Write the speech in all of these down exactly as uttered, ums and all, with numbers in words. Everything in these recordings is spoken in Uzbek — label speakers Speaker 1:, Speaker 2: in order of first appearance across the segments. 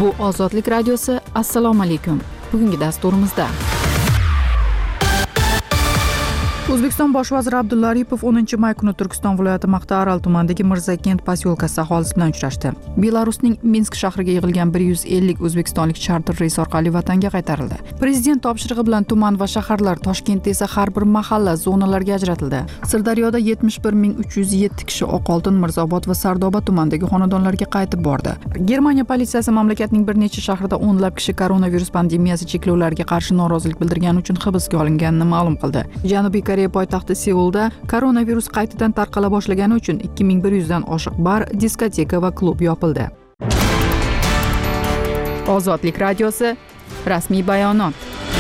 Speaker 1: Bu Ozodlik radiosi. Assalomu alaykum. Bugungi dasturimizda O'zbekiston bosh vaziri Abdulla Aripov o'ninchi may kuni Turkiston viloyati Maqtaaral tumanidagi Mirzakent posyolkasi aholisi bilan uchrashdi. Belarusning Minsk shahriga yig'ilgan bir yuz ellik o'zbekistonlik charter reys orqali vatanga qaytarildi. Prezident topshirig'i bilan tuman va shaharlar, Toshkentda esa har bir mahalla zonalarga ajratildi. Sirdaryoda yetmish bir ming uch yuz yetti kishi Oqoltin, Mirzobod va Sardoba tumanidagi xonadonlarga qaytib bordi. Germaniya politsiyasi mamlakatning bir necha shahrida o'nlab kishi koronavirus pandemiyasi cheklovlariga qarshi norozilik bildirgani uchun hibsga olinganini ma'lum qildi. Janubiy Koreya poytaxti Seulda koronavirus qaytadan tarqala boshlagani uchun ikki ming bir yuz dan oshiq bar, diskoteka va klub yopildi. Ozodlik radiosi. Rasmiy bayonot.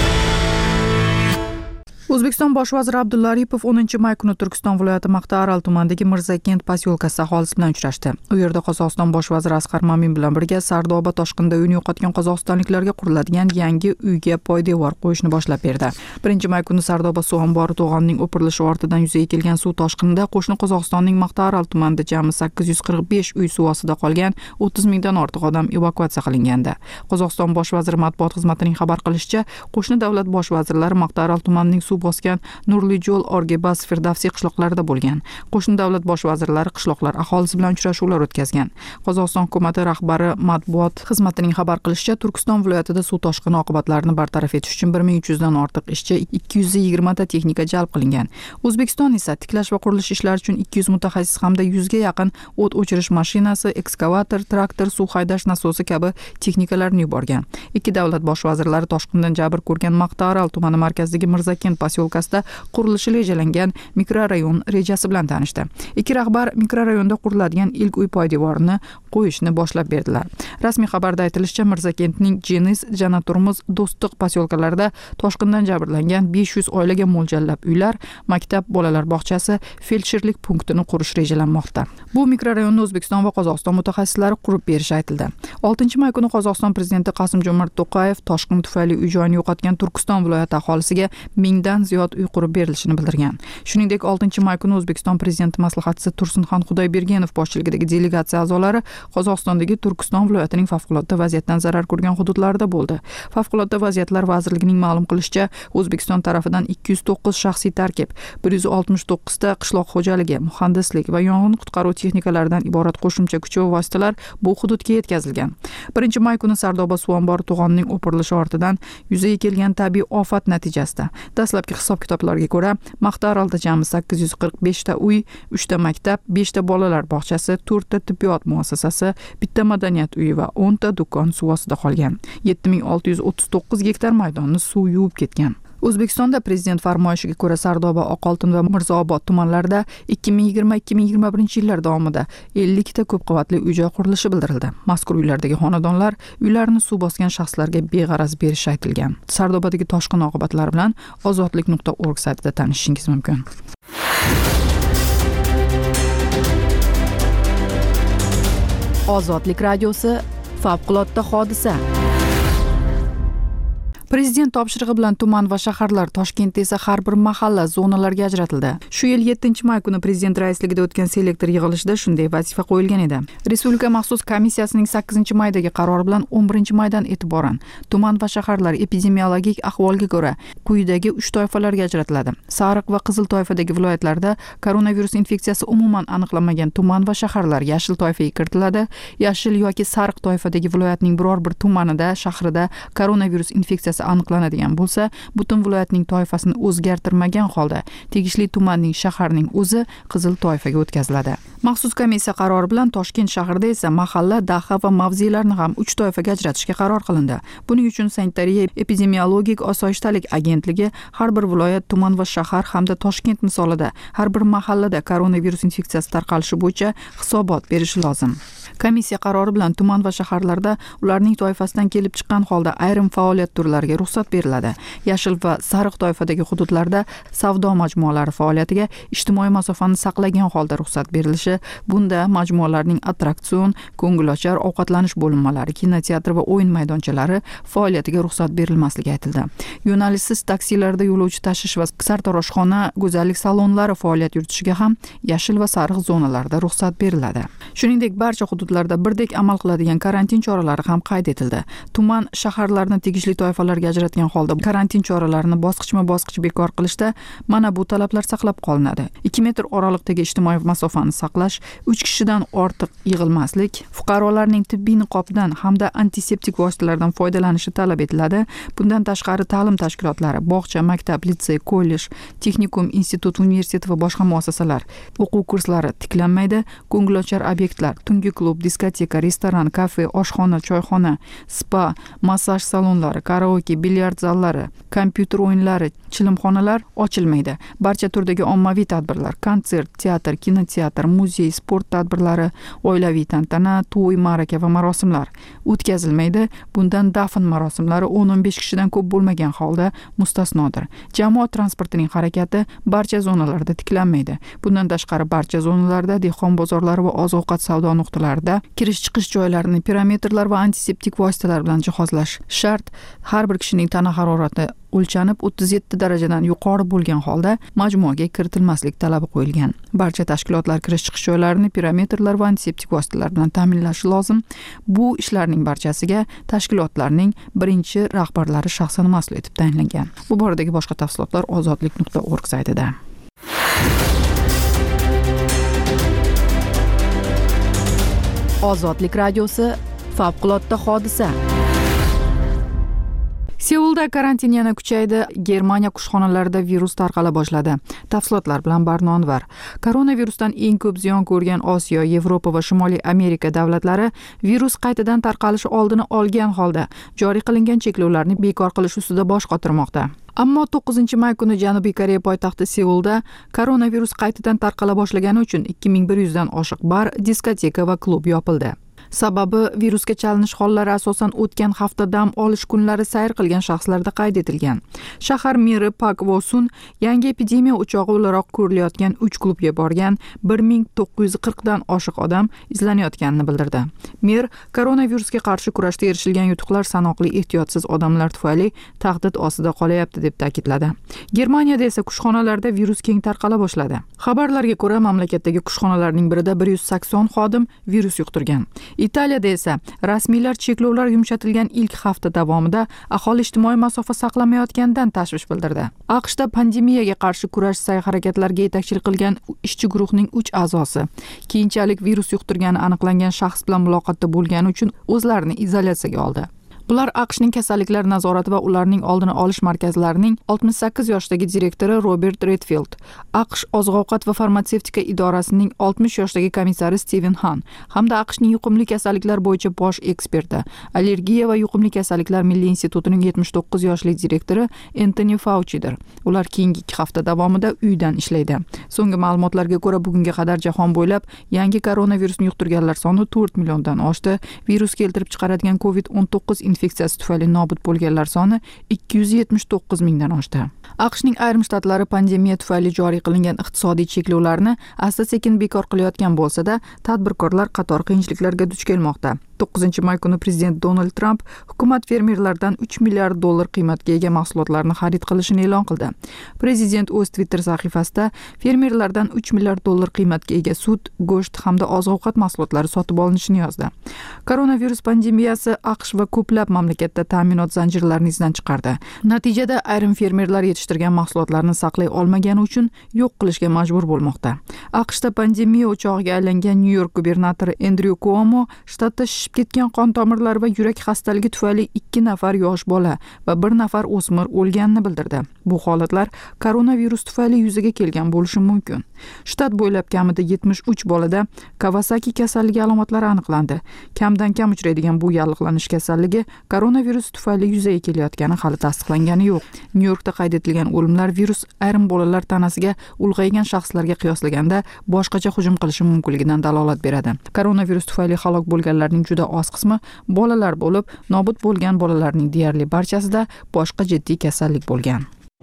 Speaker 1: O'zbekiston bosh vaziri Abdulla Aripov o'ninchi may kuni Turkiston viloyati Maqtaaral tumanidagi Mirzakent posyolkasi aholisi bilan uchrashdi. U yerda Qozog'iston bosh vaziri Asqar Mamin bilan birga Sardoba toshqinda uyini yo'qotgan qozog'istonliklarga quriladigan yangi uyga poydevor qo'yishni boshlab berdi. birinchi may kuni Sardoba suv ombori to'g'onining o'pirilishi ortidan yuzaga kelgan suv toshqinida qo'shni Qozog'istonning Maqtaaral tumanida jami sakkiz yuz qirq besh uy suv ostida qolgan, o'ttiz mingdan ortiq odam evakuatsiya qilingandi. Qozog'iston bosh vaziri matbuot xizmatining xabar qilishicha, qo'shni davlat bosh vazirlari Maqtaaral tumanining suv bosgan Nurlijo'l, Orgebas, Firdavsiy qishloqlarida bo'lgan. Qo'shni davlat bosh vazirlari qishloqlar aholisi bilan uchrashuvlar o'tkazgan. Qozog'iston hukumati rahbari matbuot xizmatining xabar qilishicha, Turkiston viloyatida suv toshqini oqibatlarini bartaraf etish uchun bir ming uch yuz dan ortiq ishchi, ikki yuz yigirma ta texnika jalb qilingan. O'zbekiston esa tiklash va qurilish ishlari uchun ikki yuz mutaxassis hamda yuz ga yaqin o't o'chirish mashinasi, ekskavator, traktor, suv haydash nasosi kabi texnikalarni yuborgan. Ikki davlat bosh vazirlari toshqindan jabr ko'rgan Maqtaaral tumani markazidagi Mirzakent posyolkasida qurilishi rejalangan mikrorayon rejasi bilan tanishdi. Ikki rahbar mikrorayonda quriladigan ilk uy poydevorini qo'yishni boshlab berdilar. Rasmiy xabarda aytilishicha, Mirzakentning Jenis, Janaturmuz, Do'stliq posyolkalarida toshqindan jabrlangan besh yuz oilaga mo'ljallab uylar, maktab, bolalar bog'chasi, feldsherlik punktini qurish rejalanmoqda. Bu mikrorayonni O'zbekiston va Qozog'iston mutaxassislari qurib berishi aytildi. oltinchi may kuni Qozog'iston prezidenti Qosim-Jo'mart To'qayev toshqin tufayli uy joyini yo'qotgan Turkiston viloyati aholisiga mingdan ziyod uy qurib berilishini bildirgan. Shuningdek, oltinchi may kuni O'zbekiston prezidenti maslahatchisi Tursunxon Xudoybergenov boshchiligidagi delegatsiya a'zolari Qozog'istondagi Turkiston viloyatining favqulodda vaziyatdan zarar ko'rgan hududlarida bo'ldi. Favqulodda vaziyatlar vazirligining ma'lum qilishicha, O'zbekiston tarafidan ikki yuz to'qqiz shaxsiy tarkib, bir yuz oltmish to'qqiz ta qishloq xo'jaligi, muhandislik va yong'in qutqaruv texnikalaridan iborat qo'shimcha kuch va vositalar bu hududga yetkazilgan. birinchi may kuni Sardoba suv ombori to'g'onining o'pirilishi ortidan yuzaga kelgan tabiiy ofat natijasida dastlabki hisob-kitoblarga ko'ra, Maqtaaralda jami sakkiz yuz qirq besh ta uy, uch ta maktab, besh ta bolalar bog'chasi, to'rt ta tibbiyot muassasasi, bitta madaniyat uyi va o'n ta do'kon suv ostida qolgan. yetti ming olti yuz o'ttiz to'qqiz gektar maydonni suv yuvib ketgan. O'zbekistonda prezident farmoyishiga ko'ra Sardoba, Oqoltin va Mirzobod tumanlarida ikki ming yigirma ikki ming yigirma birinchi yillar davomida ellik ta ko'p qavatli uy-joy qurilishi bildirildi. Mazkur uylardagi xonadonlar uylarini suv bosgan shaxslarga beg'araz berishi aytilgan. Sardobadagi toshqin oqibatlari bilan ozodlik nuqta org saytida tanishishingiz mumkin. Ozodlik radiosi. Favqulodda hodisa. Prezident topshirig'i bilan tuman va shaharlar, Toshkentda esa har bir mahalla zonalarga ajratildi. Shu yil yettinchi may kuni prezident raisligida o'tgan selektor yig'ilishida shunday vazifa qo'yilgan edi. Respublika maxsus komissiyasining sakkizinchi maydagi qarori bilan o'n birinchi maydan e'tiboran tuman va shaharlar epidemiologik ahvolga ko'ra quyidagi uch toifalarga ajratiladi. Sariq va qizil toifadagi viloyatlarda koronavirus infeksiyasi umuman aniqlanmagan tuman va shaharlar yashil toifaga kiritiladi. Yashil yoki sariq toifadagi viloyatning biror bir tumanida, shahrida koronavirus infeksiyasi aniqlanadigan bo'lsa, butun viloyatning toifasini o'zgartirmagan holda tegishli tumanning, shaharning o'zi qizil toifaga o'tkaziladi. Maxsus komissiya qarori bilan Toshkent shahrida esa mahalla, daha va mavzelarni ham uch toifaga ajratishga qaror qilindi. Buning uchun sanitariya epidemiologik osoyishtalik agentligi har bir viloyat, tuman va shahar hamda Toshkent misolida har bir mahallada koronavirus infeksiyasi tarqalishi bo'yicha hisobot berishi lozim. Komissiya qarori bilan tuman va shaharlarda ularning toifasidan kelib chiqqan holda ayrim faoliyat turlariga faoliyatiga ruxsat beriladi. Yashil va sariq toifadagi hududlarda savdo majmualari faoliyatiga ijtimoiy masofani saqlagan holda ruxsat berilishi, bunda majmualarning attraksion, ko'ngilochar ovqatlanish bo'linmalari, kinoteatr va o'yin maydonchalari faoliyatiga ruxsat berilmasligi aytildi. Yo'nalishsiz taksilarda yo'lovchi tashish va sartaroshxona, go'zallik salonlari faoliyat yuritishiga ham yashil va sariq zonalarda ruxsat beriladi. Shuningdek, barcha hududlarda birdek amal qiladigan karantin choralari ham qayd etildi. Tuman shaharlarni tegishli toifalarga ajratgan holda karantin choralarini bosqichma-bosqich bekor qilishda mana bu talablar saqlab qolinadi. ikki metr oraliqdagi ijtimoiy masofani saqlash, uch kishidan ortiq yig'ilmaslik, fuqarolarning tibbiy niqobidan hamda antiseptik vositalardan foydalanishi talab etiladi. Bundan tashqari ta'lim tashkilotlari, bog'cha, maktab, litsey, kollej, texnikum, institut, universitet va boshqa muassasalar o'quv kurslari tiklanmaydi. Ko'ngilochar obyektlar, tungi klub, diskoteka, restoran, kafe, oshxona, choyxona, spa, massaj salonlari, karaoke, bilyard zallari, kompyuter o'yinlari, chilimxonalar ochilmaydi. Barcha turdagi ommaviy tadbirlar, konsert, teatr, kinoteatr, muzey, sport tadbirlari, oilaviy tantana, to'y, ma'raka va marosimlar o'tkazilmaydi. Bundan dafn marosimlari o'n o'n besh kishidan ko'p bo'lmagan holda mustasnodir. Jamoat transportining harakati barcha zonalarda tiklanmaydi. Bundan tashqari barcha zonalarda, dehqon bozorlari va oziq-ovqat savdo nuqtalarida kirish-chiqish joylarini perimetrlar va antiseptik vositalar bilan jihozlash shart. Har bir kishining tana harorati o'lchanib o'ttiz yetti darajadan yuqori bo'lgan holda majmuaga kiritilmaslik talabi qo'yilgan. Barcha tashkilotlar kirish-chiqish joylarini perimetrlar va antiseptik vositalar bilan ta'minlashi lozim. Bu ishlarning barchasiga tashkilotlarning birinchi rahbarlari shaxsan mas'ul etib tayinlangan. Bu boradagi boshqa tafsilotlar ozodlik nuqta org saytida. Ozodlik radiosi favqulodda hodisa. Seulda karantin yana kuchaydi. Germaniya qushxonalarida virus tarqala boshladi. Tafsilotlar bilan Barno Anvar. Koronavirusdan eng ko'p ziyon ko'rgan Osiyo, Yevropa va Shimoliy Amerika davlatlari virus qaytadan tarqalishi oldini olgan holda joriy qilingan cheklovlarni bekor qilish ustida bosh qotirmoqda. Ammo to'qqizinchi may kuni Janubiy Koreya poytaxti Seulda koronavirus qaytadan tarqala boshlagani uchun ikki ming bir yuz dan oshiq bar, diskoteka va klub yopildi. Sababi virusga chalinish hollari asosan o'tgan hafta dam olish kunlari sayr qilgan shaxslarda qayd etilgan. Shahar meri Pak Vosun yangi epidemiya o'chog'i o'laroq ko'rilayotgan uch klubga borgan bir ming to'qqiz yuz qirq dan oshiq odam izlanayotganini bildirdi. Mer koronavirusga qarshi kurashda erishilgan yutuqlar sanoqli ehtiyotsiz odamlar tufayli tahdid ostida qolyapti deb ta'kidladi. Germaniyada esa qushxonalarda virus keng tarqala boshladi. Xabarlarga ko'ra, mamlakatdagi qushxonalarning birida bir yuz sakson xodim virus yuqtirgan. Italiyada esa rasmiylar cheklovlar yumshatilgan ilk hafta davomida aholi ijtimoiy masofa saqlamayotganidan tashvish bildirdi. AQShda pandemiyaga qarshi kurash sa'y-harakatlariga yetakchilik qilgan ishchi guruhning uch a'zosi keyinchalik virus yuqtirgani aniqlangan shaxs bilan muloqotda bo'lgani uchun o'zlarini izolyatsiyaga oldi. Bular AQShning kasalliklar nazorati va ularning oldini olish markazlarining oltmish sakkiz yoshdagi direktori Robert Redfield, AQSh Oziq-ovqat va farmatsevtika idorasining oltmish yoshdagi komissari Steven Han hamda AQShning yuqumli kasalliklar bo'yicha bosh eksperti, allergiya va yuqumli kasalliklar milliy institutining yetmish to'qqiz yoshli direktori Anthony Faucidir. Ular keyingi ikki hafta davomida uydan ishlaydi. So'nggi ma'lumotlarga ko'ra, bugunga qadar jahon bo'ylab yangi koronavirusni yuqtirganlar soni to'rt milliondan oshdi. Virus keltirib chiqaradigan covid o'n to'qqiz infeksiyasi tufayli nobud bo'lganlar soni ikki yuz yetmish to'qqiz mingdan oshdi. AQShning ayrim shtatlari pandemiya tufayli joriy qilingan iqtisodiy cheklovlarni asta-sekin bekor qilayotgan bo'lsa-da, tadbirkorlar qator qiyinchiliklarga duch kelmoqda. to'qqizinchi may kuni prezident Donald Trump hukumat fermerlardan uch milliard dollar qiymatga ega mahsulotlarni xarid qilishini e'lon qildi. Prezident o'z Twitter sahifasida fermerlardan uch milliard dollar qiymatga ega sut, go'sht hamda oziq-ovqat mahsulotlari sotib olinishini yozdi. Koronavirus pandemiyasi AQSh va ko'plab mamlakatda ta'minot zanjirlarini izdan chiqardi. Natijada ayrim fermerlar yetishtirgan mahsulotlarni saqlay olmagani uchun yo'q qilishga majbur bo'lmoqda. AQShda pandemiya o'chog'iga aylangan Nyu-York gubernatori Andrew Cuomo shtatda shishib ketgan qon tomirlari va yurak xastaligi tufayli ikki nafar yosh bola va bir nafar o'smir o'lganini bildirdi. Bu holatlar koronavirus tufayli yuzaga kelgan bo'lishi mumkin. Shtat bo'ylab kamida yetmish uch bolada Kawasaki kasalligi alomatlari aniqlandi. Kamdan kam uchraydigan bu yallig'lanish kasalligi koronavirus tufayli yuzaga kelayotgani hali tasdiqlangani yo'q. Nyu-Yorkda qayd etilgan o'limlar virus ayrim bolalar tanasiga ulg'aygan shaxslarga qiyoslaganda boshqacha hujum qilishi mumkinligidan dalolat beradi. Koronavirus tufayli halok bo'lganlarning juda oz qismi bolalar bo'lib, nobud bo'lgan bolalarning deyarli barchasida boshqa jiddiy kasallik bo'lgan.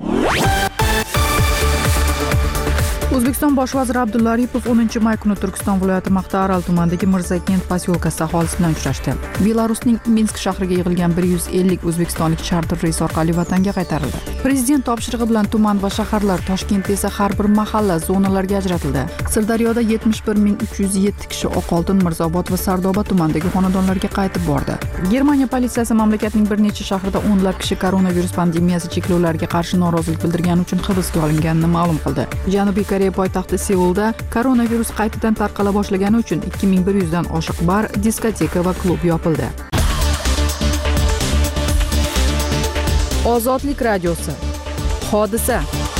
Speaker 1: O'zbekiston bosh vaziri Abdulla Aripov o'ninchi may kuni Turkiston viloyati Maqtaaral tumanidagi Mirzakent posyolkasi aholisi bilan uchrashdi. Belarusning Minsk shahriga yig'ilgan bir yuz ellik o'zbekistonlik charter reys orqali vatanga qaytarildi. Prezident topshirig'i bilan tuman va shaharlar, Toshkentda esa har bir mahalla zonalarga ajratildi. Sirdaryoda yetmish bir ming uch yuz yetti kishi Oqoltin, Mirzobod va Sardoba tumanidagi xonadonlarga qaytib bordi. Germaniya politsiyasi mamlakatning bir necha shahrida o'nlab kishi koronavirus pandemiyasi cheklovlariga qarshi norozilik bildirgani uchun hibsga olinganini ma'lum qildi. Janubiy Koreya poytaxti Seulda koronavirus qaytadan tarqala boshlagani uchun ikki ming bir yuz dan oshiq bar, diskoteka va klub yopildi. Ozodlik radiosi. Hodisa.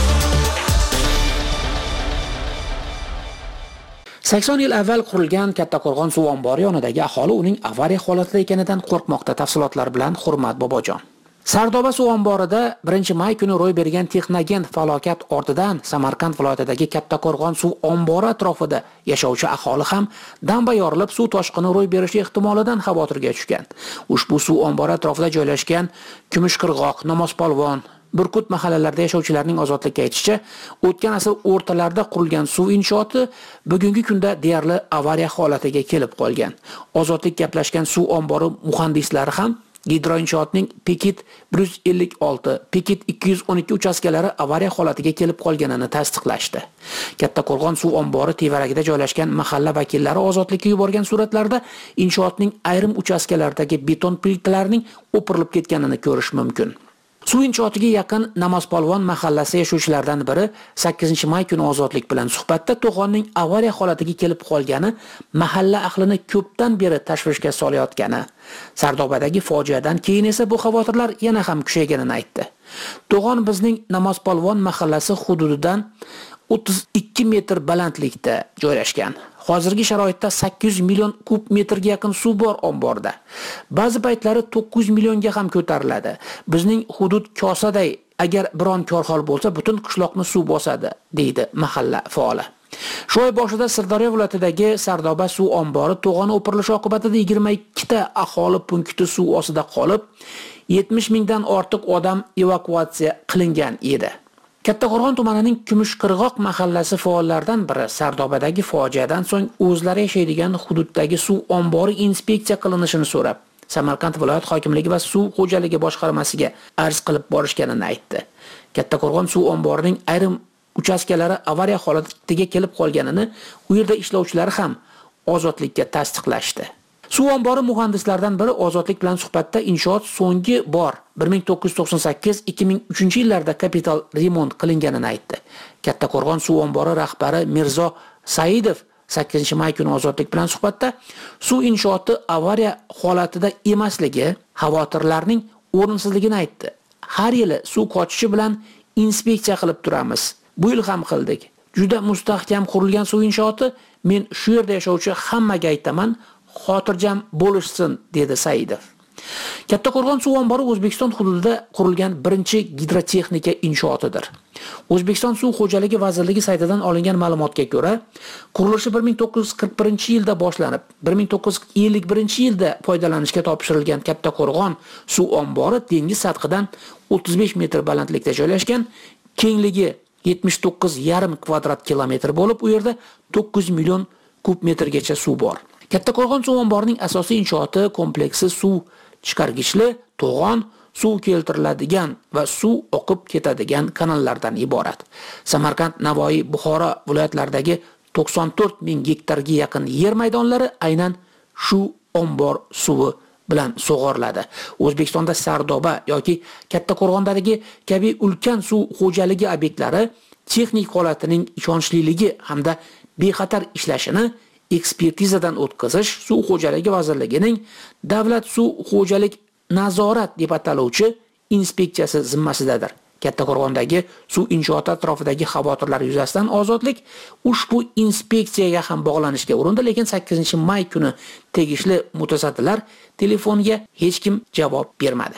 Speaker 2: sakson yil avval qurilgan Kattaqo'rg'on suv ombori yonidagi aholi uning avariya holatida ekanidan qo'rqmoqda. Tafsilotlar bilan Hurmat Bobojon. Sardoba suv omborida birinchi may kuni ro'y bergan texnogen falokat ortidan Samarqand viloyatidagi Kattaqo'rg'on suv ombori atrofida yashovchi aholi ham damba yorilib, suv toshqini ro'y berishi ehtimolidan xavotirga tushgan. Ushbu suv ombori atrofida joylashgan Kumushqirg'oq, Namozpolvon, Burkut mahallalarida yashovchilarning Ozodlikka aytishicha, o'tgan asr o'rtalarida qurilgan suv inshooti bugungi kunda deyarli avariya holatiga kelib qolgan. Ozodlik gaplashgan suv ombori muhandislari ham gidroinshootning Pekit bir yuz ellik olti, Pekit ikki yuz o'n ikki uchastkalari avariya holatiga kelib qolganini tasdiqlashdi. Kattaqo'rg'on suv ombori tevaragida joylashgan mahalla vakillari Ozodlikka yuborgan suratlarda inshootning ayrim uchastkalaridagi beton plitalarning o'pirilib ketganini ko'rish mumkin. Suv inshootiga yaqin Namozpolvon mahallasi yashovchilaridan biri sakkizinchi may kuni Ozodlik bilan suhbatda to'g'onning avariya holatiga kelib qolgani mahalla ahlini ko'pdan beri tashvishga solayotgani, Sardobadagi fojiadan keyin esa bu xavotirlar yana ham kuchayganini aytdi. To'g'on bizning Namozpolvon mahallasi hududidan o'ttiz ikki metr balandlikda joylashgan. Hozirgi sharoitda sakkiz yuz million kub metrga yaqin suv bor omborda. Ba'zi paytlari to'qqiz yuz millionga ham ko'tariladi. Bizning hudud kosaday, agar biron korxol bo'lsa, butun qishloqni suv bosadi, deydi mahalla faoli. Shu oy boshida Sirdaryo viloyatidagi Sardoba suv ombori to'g'oni o'pirilishi oqibatida yigirma ikki ta aholi punkti suv ostida qolib, yetmish mingdan ortiq odam evakuatsiya qilingan edi. Kattaqo'rg'on tumanining Kumushqirg'oq mahallasi faollaridan biri Sardobadagi fojiadan so'ng o'zlari yashaydigan hududdagi suv ombori inspeksiya qilinishini so'rab, Samarqand viloyat hokimligi va suv xo'jaligi boshqarmasiga arz qilib borishganini aytdi. Kattaqo'rg'on suv omborining ayrim uchastkalari avariya holatiga kelib qolganini u yerda ishlovchilar ham Ozodlikka tasdiqlashdi. Suv ombori muhandislaridan biri Ozodlik bilan suhbatda inshoot so'nggi bor bir ming to'qqiz yuz to'qson sakkiz ikki ming uchinchi yillarda kapital remont qilinganini aytdi. Kattaqo'rg'on suv ombori rahbari Mirzo Saidov sakkizinchi may kuni Ozodlik bilan suhbatda suv inshooti avariya holatida emasligi, xavotirlarning o'rinsizligini aytdi. Har yili suv qochishi bilan inspeksiya qilib turamiz. Bu yil ham qildik. Juda mustahkam qurilgan suv inshooti, men shu yerda yashovchi hammaga aytaman, xotirjam bo'lishsin, dedi Saidov. Kattaqo'rg'on suv ombori O'zbekiston hududida qurilgan birinchi gidrotexnika inshootidir. O'zbekiston suv xo'jaligi vazirligi saytidan olingan ma'lumotga ko'ra, qurilishi bir ming to'qqiz yuz qirq birinchi yilda boshlanib, bir ming to'qqiz yuz ellik birinchi yilda foydalanishga topshirilgan Kattaqo'rg'on suv ombori dengiz sathidan o'ttiz besh metr balandlikda joylashgan, kengligi yetmish to'qqiz yarim kvadrat kilometr bo'lib, u yerda to'qqiz million kub metrgacha suv bor. Kattaqo'rg'on suv omborining asosiy inshooti kompleksi suv chiqargichli, to'g'on, suv keltiriladigan va suv oqib ketadigan kanallardan iborat. Samarqand, Navoiy, Buxoro viloyatlaridagi to'qson to'rt ming gektarga yaqin yer maydonlari aynan shu ombor suvi bilan sug'oriladi. O'zbekistonda Sardoba yoki Kattaqo'rg'ondagi kabi ulkan suv xo'jaligi obyektlari texnik holatining ishonchliligi hamda bexatar ishlashini ekspertizadan o'tkazish Suv xo'jaligi vazirligining Davlat suv xo'jalik nazorat deb ataluvchi inspeksiyasi zimmasidadir. Kattaqo'rg'ondagi suv inshooti atrofidagi xavotirlar yuzasidan Ozodlik ushbu inspeksiyaga ham bog'lanishga urindi, lekin sakkizinchi may kuni tegishli mutasaddilar telefoniga hech kim javob bermadi.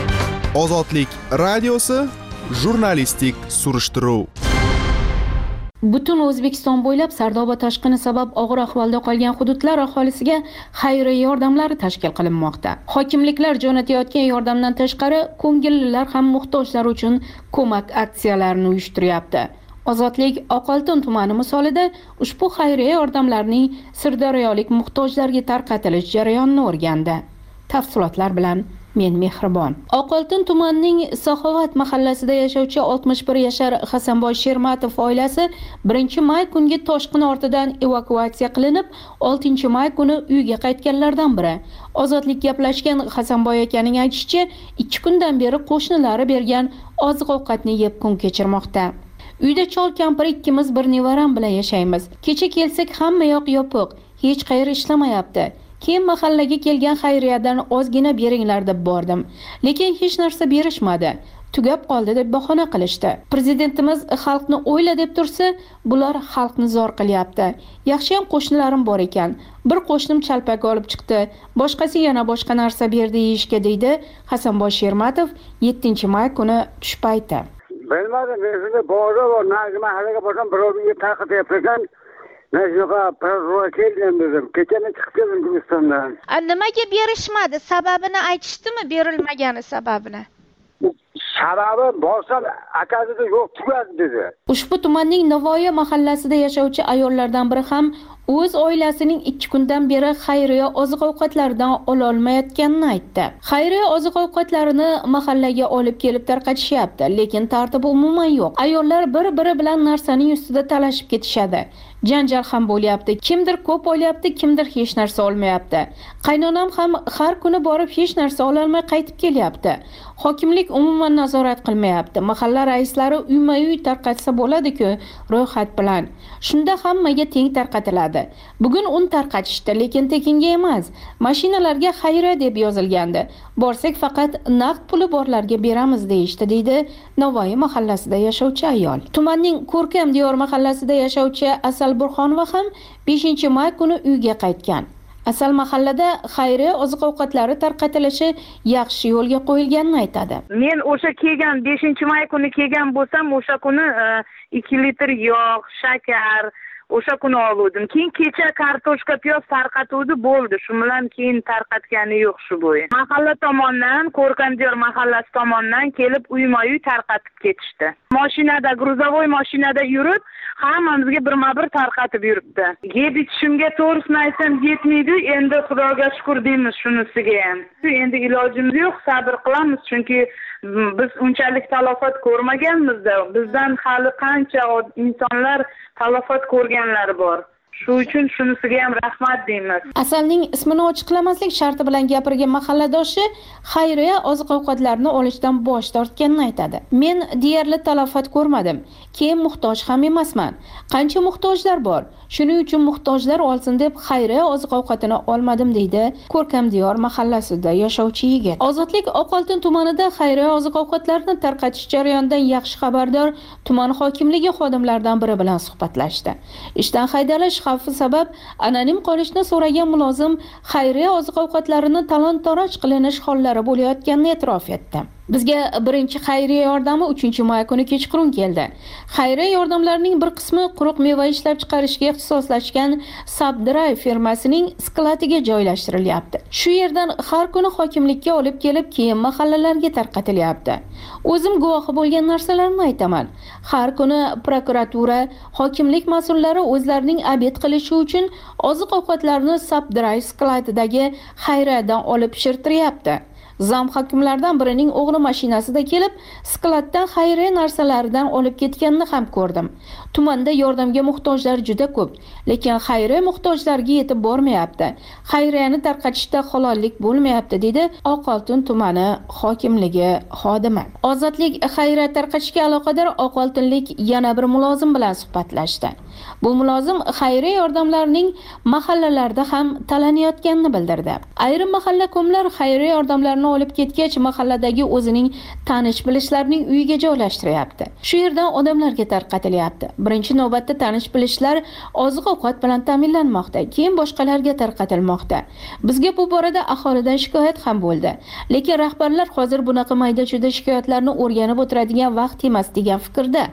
Speaker 3: Ozodlik radiosi jurnalistik surishtiruv. Butun O'zbekiston bo'ylab Sardoba toshqini sabab og'ir ahvolda qolgan hududlar aholisiga xayriya yordamlari tashkil qilinmoqda. Hokimliklar jo'natayotgan yordamdan tashqari, ko'ngillilar ham muhtojlar uchun ko'mak aksiyalarini uyushtiryapti. Ozodlik Oqoltin tumani misolida ushbu xayriya yordamlarining sirdaryolik muhtojlarga tarqatilish jarayonini o'rgandi. Tafsilotlar bilan men Mehribon. Oqoltin tumanining Saxovat mahallasida yashovchi oltmish bir yashar Hasanboy Shermatov oilasi birinchi may kungi toshqin ortidan evakuatsiya qilinib, oltinchi may kuni uyga qaytganlardan biri. Ozodlik gaplashgan Hasanboy akaning aytishicha, ikki kundan beri qo'shnilari bergan oziq-ovqatni yeb kun kechirmoqda. Uyda chol kampir ikkimiz bir nevaram bilan yashaymiz. Kecha kelsak hamma yoq yopiq, hech qayeri ishlamayapti. Keyin mahallaga kelgan xayriyadan ozgina beringlar deb bordim, lekin hech narsa berishmadi. Tugab qoldi deb bahona qilishdi. Prezidentimiz xalqni o'yla deb tursa, bular xalqni zor qilyapti. Yaxshi ham qo'shnilarim bor ekan. Bir qo'shnim chalpak olib chiqdi, boshqasi yana boshqa narsa berdi yeyishga, deydi Hasanboy Shermatov yettinchi may kuni tush payti.
Speaker 4: Bilmadim, men bozor va nagi mahallaga borsam birovga tarqatyapsan. Men shunaqa parvoz keldim dedim. Kechani chiqib keldim Gulistondan.
Speaker 5: Nimaga berishmadi? Sababini aytishdimi, berilmagani sababini?
Speaker 4: Sababi borsam akasida yo'q, tugadi dedi.
Speaker 3: Ushbu tumanning Navoiy mahallasida yashovchi ayollardan biri ham o'z oilasining ikki kundan beri xayriya oziq-ovqatlaridan ola olmayotganini aytdi. Xayriya oziq-ovqatlarini mahallaga olib kelib tarqatishyapti, lekin tartib umuman yo'q. Ayollar bir-biri bilan narsaning ustida talashib ketishadi. Janjal ham bo'lyapti. Kimdir ko'p olyapti, kimdir hech narsa olmayapti. Qaynonam ham har kuni borib hech narsa ola olmay qaytib kelyapti. Hokimlik umuman nazorat qilmayapti. Mahalla raislari uyma-uy tarqatsa bo'ladi-ku, ro'yxat bilan. Shunda hammaga teng tarqatiladi. Bugun un tarqatishdi, lekin tekinga emas. Mashinalarga xayriya deb yozilgandi. Borsak faqat naqd puli borlarga beramiz deyishdi, deydi Navoiy mahallasida yashovchi ayol. Tumanning Ko'rkam diyor mahallasida yashovchi Asal Burxonova ham beshinchi may kuni uyga qaytgan. Asal mahallada xayriya oziq-ovqatlari tarqatilishi yaxshi yo'lga qo'yilganini aytadi.
Speaker 6: Men o'sha kelgan beshinchi may kuni kelgan bo'lsam, o'sha kuni ikki litr yog', shakar o'sha kuni oluvdim. Keyin kecha kartoshka, piyoz tarqatuvdi, bo'ldi. Shu bilan keyin tarqatgani yo'q shu bo'yi. Mahalla tomonidan, Ko'rkamdiyor mahallasi tomonidan kelib uyma-uy tarqatib ketishdi. Mashinada, gruzovoy mashinada yurib, hammamizga birma-bir tarqatib yuribdi. Yeb ichishimga to'g'risini aytsam yetmaydi, endi Xudoga shukr deymiz shunisiga ham. Endi ilojimiz yo'q, sabr qilamiz, chunki biz unchalik talofat ko'rmaganmizda. Bizdan hali qancha insonlar talofat ko'rganlari bor. Shu uchun shunisiga ham rahmat deymiz.
Speaker 3: Asalning ismini ochiqlamaslik sharti bilan gapirgan mahalladoshi xayriya oziq-ovqatlarni olishdan bosh tortganini aytadi. Men deyarli talofat ko'rmadim. Keyin muhtoj ham emasman. Qancha muhtojlar bor? Shuning uchun muhtojlar olsin deb xayriya oziq-ovqatini olmadim, deydi Ko'rkamdiyor mahallasida yashovchi yigit. Ozodlik Oqoltin tumanida xayriya oziq-ovqatlarini tarqatish jarayonidan yaxshi xabardor tuman hokimligi xodimlaridan biri bilan suhbatlashdi. Ishdan haydalish xavfi sabab anonim qolishni so'ragan mulozim xayriya oziq-ovqatlarini talon-toroj qilinish hollari bo'layotganini e'tirof etdi. Bizga birinchi xayriya yordami uchinchi may kuni kechqurun keldi. Xayriya yordamlarining bir qismi quruq meva ishlab chiqarishga ixtisoslashgan Subdrive firmasining skladiga joylashtirilyapti. Shu yerdan har kuni hokimlikka olib kelib, keyin mahallalarga tarqatilyapti. O'zim guvohi bo'lgan narsalarni aytaman. Har kuni prokuratura, hokimlik mas'ullari o'zlarining obed qilishi uchun oziq-ovqatlarni Subdrive skladidagi xayriyadan olib pishirtiryapti. Zam hokimlardan birining o'g'li mashinasida kelib, skladdan xayriya narsalaridan olib ketganini ham ko'rdim. Tumanda yordamga muhtojlar juda ko'p, lekin xayriya muhtojlarga yetib bormayapti. Xayriyani tarqatishda halollik bo'lmayapti, dedi Oqoltin tumani hokimligi xodimi. Ozodlik xayriya tarqatishga aloqador Oqoltinlik yana bir mulozim bilan suhbatlashdi. Bu mulozim xayriya yordamlarining mahallalarda ham talanayotganini bildirdi. Ayrim mahalla ko'mlar xayriya yordamlarini olib ketgach, mahalladagi o'zining tanish bilishlarning uyiga joylashtiryapti. Shu yerdan odamlarga tarqatilyapti. Birinchi navbatda tanish bilishlar oziq-ovqat bilan ta'minlanmoqda, keyin boshqalarga tarqatilmoqda. Bizga bu borada aholidan shikoyat ham bo'ldi. Lekin rahbarlar hozir bunaqa mayda-chuyda shikoyatlarni o'rganib o'tiradigan vaqt emas degan fikrda.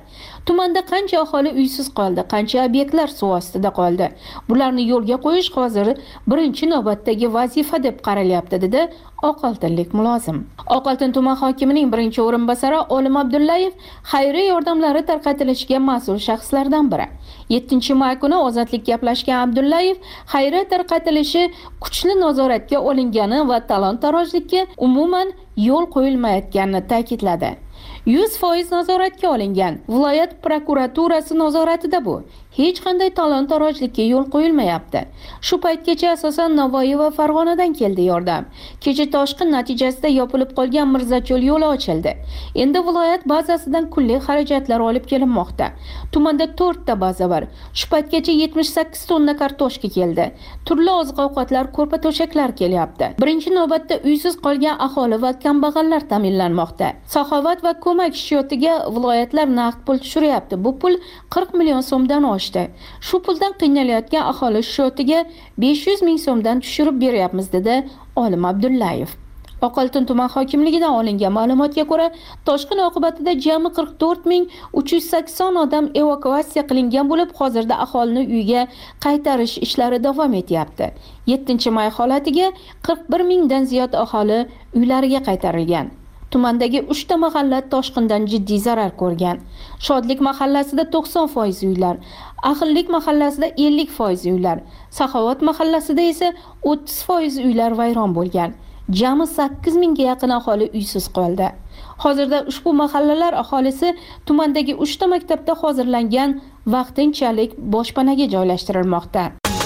Speaker 3: Tumanda qancha aholi uysiz qoldi, qancha obyektlar suv ostida qoldi. Bularni yo'lga qo'yish hozir birinchi navbatdagi vazifa deb qaralyapti, dedi Oqoltinlik mulozim. Oqoltin tuman hokimining birinchi o'rinbosari Olim Abdullayev xayriya yordamlari tarqatilishiga mas'ul shaxslardan biri. yettinchi may kuni ozodlik gaplashgan Abdullayev xayriya tarqatilishi kuchli nazoratga olingani va talon-tarojlikka umuman yo'l qo'yilmayotganini ta'kidladi. yuz foiz nazoratga olingan. Viloyat prokuraturasi nazoratida bu. Hech qanday talon-tarojlikka yo'l qo'yilmayapti. Shu paytgacha asosan Navoiy va Farg'onadan keldi yordam. Kecha toshqin natijasida yopilib qolgan Mirzacho'l yo'li ochildi. Endi viloyat bazasidan kunlik xarajatlar olib kelinmoqda. Tumanda to'rtta baza bor. Shu paytgacha yetmish sakkiz tonna kartoshka keldi. Turli oziq-ovqatlar, ko'rpa-to'shaklar kelyapti. Birinchi navbatda uysiz qolgan aholi va kambag'allar ta'minlanmoqda. Saxovat va ko'mak shiyotiga viloyatlar naqd pul tushiryapti. Bu pul qirq million so'mdan oshdi. Shu puldan qiynalayotgan aholi shiyotiga besh yuz ming so'mdan tushirib beryapmiz, dedi Olim Abdullayev. Oqoltin tuman hokimligidan olingan ma'lumotga ko'ra, toshqin oqibatida jami qirq to'rt ming uch yuz sakson odam evakuatsiya qilingan bo'lib, hozirda aholini uyga qaytarish ishlari davom etyapti. yettinchi may holatiga qirq bir mingdan ziyod aholi uylariga qaytarilgan. Tumandagi uchta mahalla toshqindan jiddiy zarar ko'rgan. Shodlik mahallasida to'qson foiz uylar, Ahillik mahallasida ellik foiz uylar, Saxovat mahallasida esa o'ttiz foiz uylar vayron bo'lgan. Jami sakkiz mingga yaqin aholi uysiz qoldi. Hozirda ushbu mahallalar aholisi tumandagi uchta maktabda hozirlangan vaqtinchalik boshpanaga joylashtirilmoqda.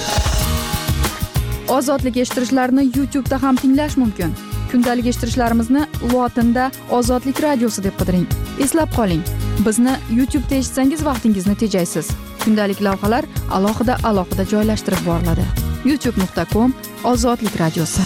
Speaker 1: Ozodlik eshittirishlarni YouTube'da ham tinglash mumkin. Kundalik eshittirishlarimizni lotinda Ozodlik radiosi deb qidiring. Eslab qoling, bizni YouTube'da eshitsangiz vaqtingizni tejaysiz. Kundalik lavhalar alohida alohida joylashtirib boriladi. youtube nuqta com Ozodlik radiosi.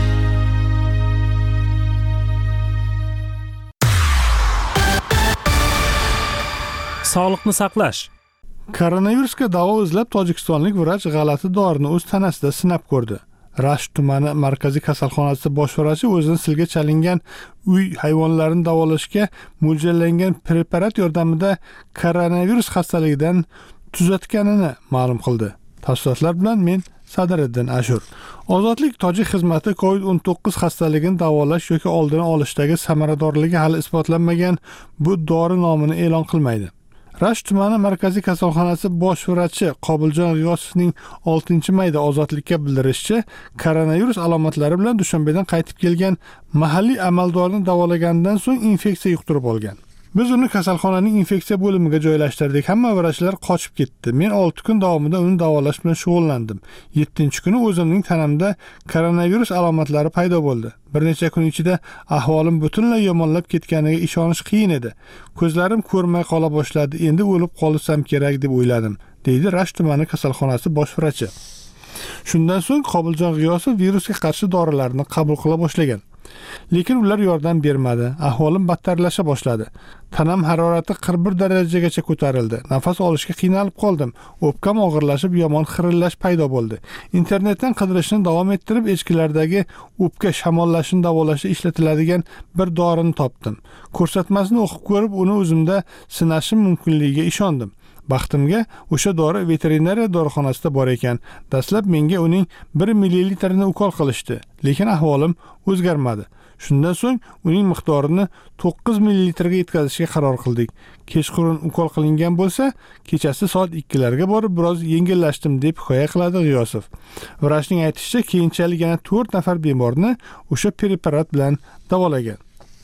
Speaker 7: Sog'liqni saqlash.
Speaker 8: Koronavirusga davo izlab tojikistonlik vrach g'alati dorini o'z tanasida sinab ko'rdi. Rasht tumani markaziy kasalxonasi bosh vrachi o'zining silga chalingan uy hayvonlarini davolashga mo'ljallangan preparat yordamida koronavirus xastaligidan tuzatganini ma'lum qildi. Tafsilotlar bilan men Sadriddin Ashur. Ozodlik tojik xizmati covid o'n to'qqiz xastaligini davolash yoki oldini olishdagi samaradorligi hali isbotlanmagan bu dori nomini e'lon qilmaydi. Rasht tumani markaziy kasalxonasi bosh vrachi Qobiljon G'iyosovning oltinchi mayda Ozodlikka bildirishicha, koronavirus alomatlari bilan Dushanbedan qaytib kelgan mahalliy amaldorni davolaganidan so'ng infeksiya yuqtirib olgan. Biz uni kasalxonaning infeksiya bo'limiga joylashtirdik. Hamma vrachlar qochib ketdi. Men olti kun davomida uni davolash bilan shug'ullandim. yettinchi kuni o'zimning tanamda koronavirus alomatlari paydo bo'ldi. Bir necha kun ichida ahvolim butunlay yomonlab ketganiga ishonish qiyin edi. Ko'zlarim ko'rmay qola boshladi. Endi o'lib qolsam kerak deb o'yladim, deydi Rasht tumani kasalxonasi bosh vrachi. Shundan so'ng Qobiljon G'iyosov virusga qarshi dorilarni qabul qila boshlagan. Lekin ular yordam bermadi. Ahvolim battarlasha boshladi. Tanam harorati qirq bir darajagacha ko'tarildi. Nafas olishga qiynalib qoldim. O'pkam og'irlashib, yomon xirillash paydo bo'ldi. Internetdan qidirishni davom ettirib, echkilardagi o'pka shamollashini davolashda ishlatiladigan bir dorini topdim. Ko'rsatmasini o'qib ko'rib, uni o'zimda sinashim mumkinligiga ishondim. Baxtimga o'sha dori veterinariya dorixonasida bor ekan. Dastlab menga uning bir millilitrini ukol qilishdi, lekin ahvolim o'zgarmadi. Shundan so'ng uning miqdorini to'qqiz millilitrga yetkazishga qaror qildik. Kechqurun ukol qilingan bo'lsa, kechasi soat ikkilarga borib biroz yengillashdim, deb hikoya qiladi G'iyosov. Vrachning aytishicha, keyinchalik yana to'rt nafar bemorni o'sha preparat bilan davolagan.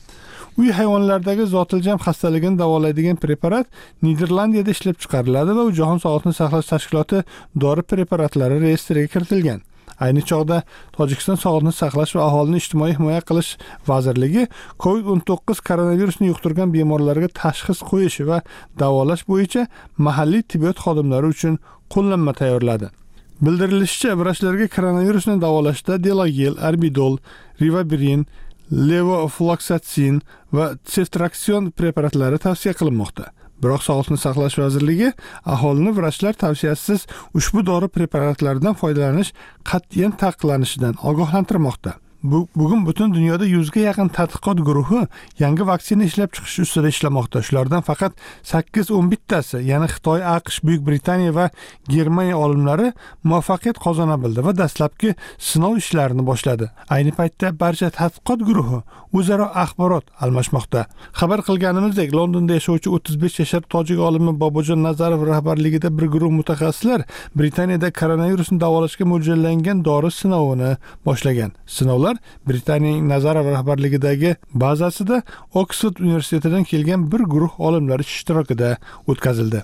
Speaker 8: Uy hayvonlardagi zotiljam xastaligini davolaydigan preparat Niderlandiyada ishlab chiqariladi va u Jahon sog'liqni saqlash tashkiloti dori preparatlari reyestriga kiritilgan. Ayni chog'da Tojikiston sog'liqni saqlash va aholini ijtimoiy himoya qilish vazirligi covid o'n to'qqiz koronavirusni yuqtirgan bemorlarga tashxis qo'yish va davolash bo'yicha mahalliy tibbiyot xodimlari uchun qo'llanma tayyorladi. Bildirilishicha, vrachlarga koronavirusni davolashda Delagel, Arbidol, Rivavirin, levofloksatsin va ceftriakson preparatlari tavsiya qilinmoqda. Biroq Sog'liqni saqlash vazirligi aholini vrachlar tavsiyasiz ushbu dori preparatlaridan foydalanish qat'iyan taqiqlanishidan ogohlantirmoqda. Bu, bugun butun dunyoda yuzga yaqin tadqiqot guruhi yangi vaksina ishlab chiqish ustida ishlamoqda. Shulardan faqat sakkiz o'n bittasi, ya'ni Xitoy, AQSh, Buyuk Britaniya va Germaniya olimlari muvaffaqiyat qozona bildi va dastlabki sinov ishlarini boshladi. Ayni paytda barcha tadqiqot guruhi o'zaro axborot almashmoqda. Xabar qilganimizdek, Londonda yashovchi o'ttiz besh yashar tojik olimi Bobojon Nazarov rahbarligida bir guruh mutaxassislar Britaniyada koronavirusni davolashga mo'ljallangan dori sinovini boshlagan. Sinovlar Britaniyaning Nazarov rahbarligidagi bazasida Oksford universitetidan kelgan bir guruh olimlar ishtirokida o'tkazildi.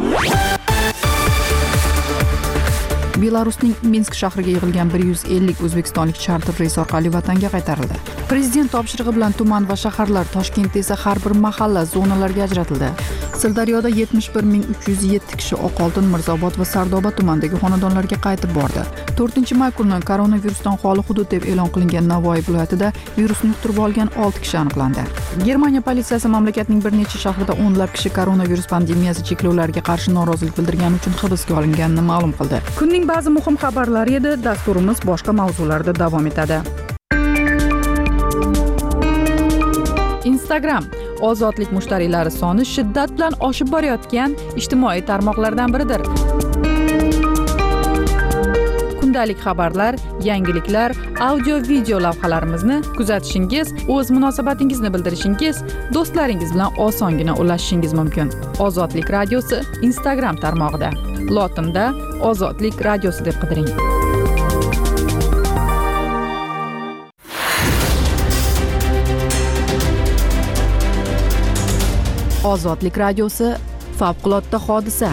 Speaker 1: Belarusning Minsk shahriga yig'ilgan bir yuz ellik o'zbekistonlik charter reys orqali vatanga qaytarildi. Prezident topshirig'i bilan tuman va shaharlar, Toshkentda esa har bir mahalla zonalarga ajratildi. Sirdaryoda yetmish bir ming uch yuz yetti kishi Oqoltin, Mirzobod va Sardoba tumanidagi xonadonlarga qaytib bordi. to'rtinchi may kuni koronavirusdan xoli hudud deb e'lon qilingan Navoiy viloyatida virusni yuqtirib olgan olti kishi aniqlandi. Germaniya politsiyasi mamlakatning bir necha shahrida o'nlab kishi koronavirus pandemiyasi cheklovlariga qarshi norozilik bildirgani uchun hibsga olinganini ma'lum qildi. Kunning ba'zi muhim xabarlari edi. Dasturimiz boshqa mavzularda davom etadi. Instagram ozodlik mushtariylari soni shiddat bilan oshib borayotgan ijtimoiy tarmoqlardan biridir. Kundalik xabarlar, yangiliklar, audio video lavhalarimizni kuzatishingiz, o'z munosabatingizni bildirishingiz, do'stlaringiz bilan osongina ulashishingiz mumkin. Ozodlik radiosi Instagram tarmog'ida. Lotinda Ozodlik radiosi deb qidiring. Ozodlik radiosi favqulodda hodisa.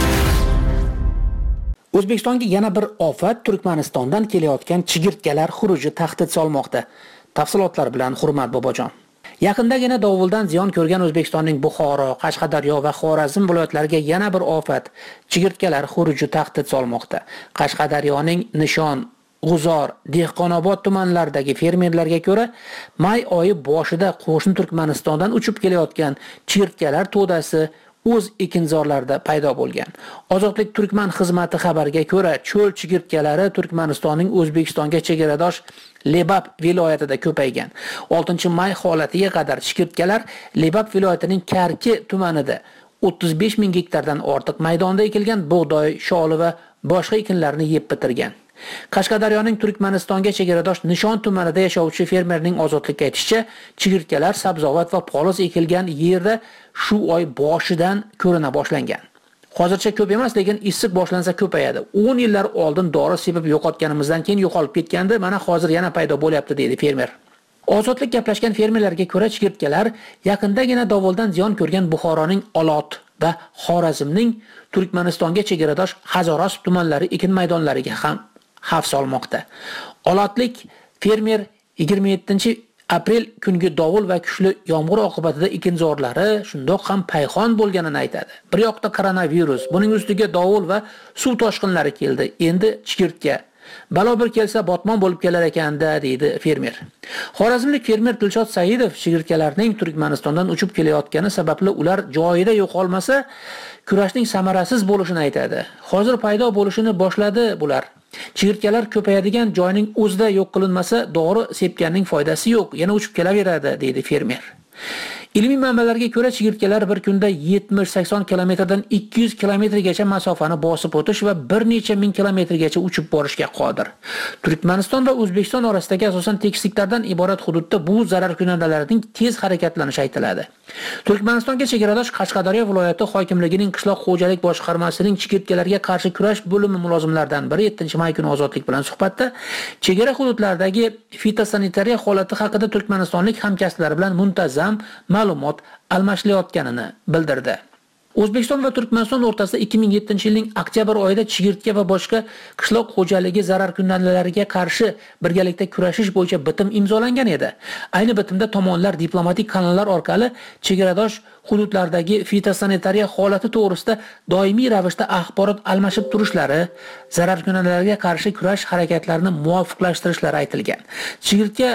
Speaker 2: O'zbekistonga yana bir ofat Turkmanistondan kelayotgan chigirtkalar xuruji tahdid solmoqda. Tafsilotlar bilan Hurmat Bobojon. Yaqindagina dovuldan ziyon ko'rgan O'zbekistonning Buxoro, Qashqadaryo va Xorazm viloyatlariga yana bir ofat chigirtkalar xuruji tahdid solmoqda. Qashqadaryoning Nishon, G'uzor, Dehqonobod tumanlaridagi fermerlarga ko'ra, may oyi boshida qo'shni Turkmanistondan uchib kelayotgan chigirtkalar to'dasi o'z ekinzorlarida paydo bo'lgan. Ozodlik Turkman xizmati xabariga ko'ra, cho'l chigirtkalari Turkmanistonning O'zbekistonga chegaradosh Lebap viloyatida ko'paygan. oltinchi may holatiga qadar chigirtkalar Lebap viloyatining Karki tumanida o'ttiz besh ming gektardan ortiq maydonda ekilgan bug'doy, sholi va boshqa ekinlarni yeb bitirgan. Qashqadaryoning Turkmanistonga chegaradosh Nishon tumanida yashovchi fermerning Ozodlikka aytishicha, chigirtkalar sabzavot va poliz ekilgan yerda shu oy boshidan ko'rina boshlangan. Hozircha ko'p emas, lekin issiq boshlansa ko'payadi. o'n yillar oldin dori sepib yo'qotganimizdan keyin yo'qolib ketgandi, mana hozir yana paydo bo'lyapti deydi fermer. Ozodlik gaplashgan fermerlarga ko'ra, chigirtkalar yaqindagina dovuldan ziyon ko'rgan Buxoroning Olot va Xorazmning Turkmanistonga chegaradosh Hazoros tumanlari ekin maydonlariga ham xavf solmoqda. Olotlik fermer yigirma yettinchi aprel kungi dovul va kuchli yomg'ir oqibatida ekinzorlari shundoq ham payxon bo'lganini aytadi. Bir yoqda koronavirus, buning ustiga dovul va suv toshqinlari keldi. Endi chigirtka balo bir kelsa botmon bo'lib kelar ekanda, deydi fermer. Xorazmlik fermer Dilshod Saidov chigirtkalarning Turkmanistondan uchib kelayotgani sababli ular joyida yo'qolmasa, kurashning samarasiz bo'lishini aytadi. Hozir paydo bo'lishini boshladi bular. Chigirtkalar ko'payadigan joyning o'zida yo'q qilinmasa, dori sepganning foydasi yo'q, yana uchib kelaveradi, deydi fermer. Ilmiy manbalarga ko'ra, chigirtkalar bir kunda yetmish sakson kilometrdan ikki yuz kilometrgacha masofani bosib o'tish va bir necha ming kilometrgacha uchib borishga qodir. Turkmaniston va O'zbekiston orasidagi asosan tekisliklardan iborat hududda bu zararkunandalarning tez harakatlanishi aytiladi. Turkmanistonga chegaradosh Qashqadaryo viloyati hokimligining qishloq xo'jalik boshqarmasining chigirtkalarga qarshi kurash bo'limi mulozimlaridan biri yettinchi may kuni Ozodlik bilan suhbatda chegara hududlaridagi fitosanitariya holati haqida turkmanistonlik hamkasblari bilan muntazam ma'lumot almashilayotganini bildirdi. O'zbekiston va Turkmaniston o'rtasida ikki ming yettinchi yilning oktyabr oyida chigirtka va boshqa qishloq xo'jaligi zararkunandalariga qarshi birgalikda kurashish bo'yicha bitim imzolangan edi. Ayni bitimda tomonlar diplomatik kanallar orqali chegaradosh hududlardagi fitosanitariya holati to'g'risida doimiy ravishda axborot almashib turishlari, zararkunandalarga qarshi kurash harakatlarini muvofiqlashtirishlari aytilgan. Chigirtka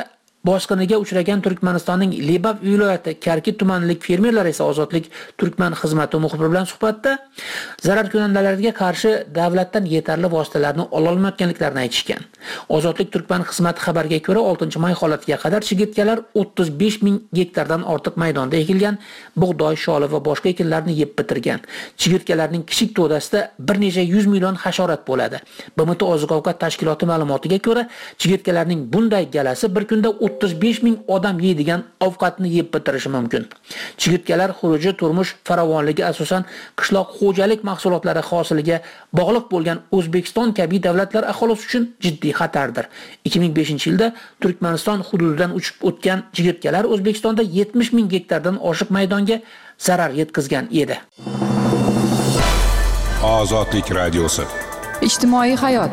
Speaker 2: bosqiniga uchragan Turkmanistonning Lebap viloyati Karki tumanlik fermerlar esa Ozodlik Turkman xizmati muxbiri bilan suhbatda zararkunandalarga qarshi davlatdan yetarli vositalarni ola olmayotganliklarini aytishgan. Ozodlik Turkman xizmati xabarga ko'ra oltinchi may holatiga qadar chigirtkalar o'ttiz besh ming gektardan ortiq maydonda ekilgan bug'doy, sholi va boshqa ekinlarni yeb bitirgan. Chigirtkalarning kichik to'dasida bir necha yuz million hasharot bo'ladi. B M T oziq-ovqat tashkiloti ma'lumotiga ko'ra, chigirtkalarning bunday galasi bir kunda o'ttiz besh ming odam yeydigan ovqatni yeb bitirishi mumkin. Chigirtkalar xuruji turmush farovonligi asosan qishloq xo'jalik mahsulotlari hosiliga bog'liq bo'lgan O'zbekiston kabi davlatlar aholisi uchun jiddiy xatardir. ikki ming beshinchi yilda Turkmaniston hududidan uchib o'tgan chigirtkalar O'zbekistonda yetmish ming gektardan oshiq maydonga zarar yetkazgan edi.
Speaker 9: Ozodlik radiosi.
Speaker 1: Ijtimoiy hayot.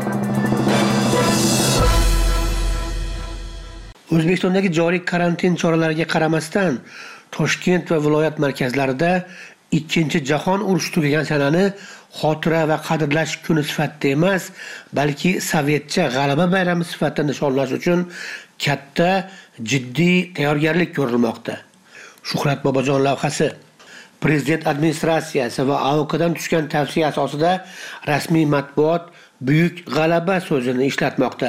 Speaker 10: O'zbekistondagi joriy karantin choralariga qaramasdan Toshkent va viloyat markazlarida ikkinchi jahon urushi tugagan sanani xotira va qadrlash kuni sifatida emas, balki sovetcha g'alaba bayrami sifatida nishonlash uchun katta jiddiy tayyorgarlik ko'rilmoqda. Shuhrat Bobojon lavhasi. Prezident administratsiyasi va A O K'dan tushgan tavsiya asosida rasmiy matbuot buyuk g'alaba so'zini ishlatmoqda.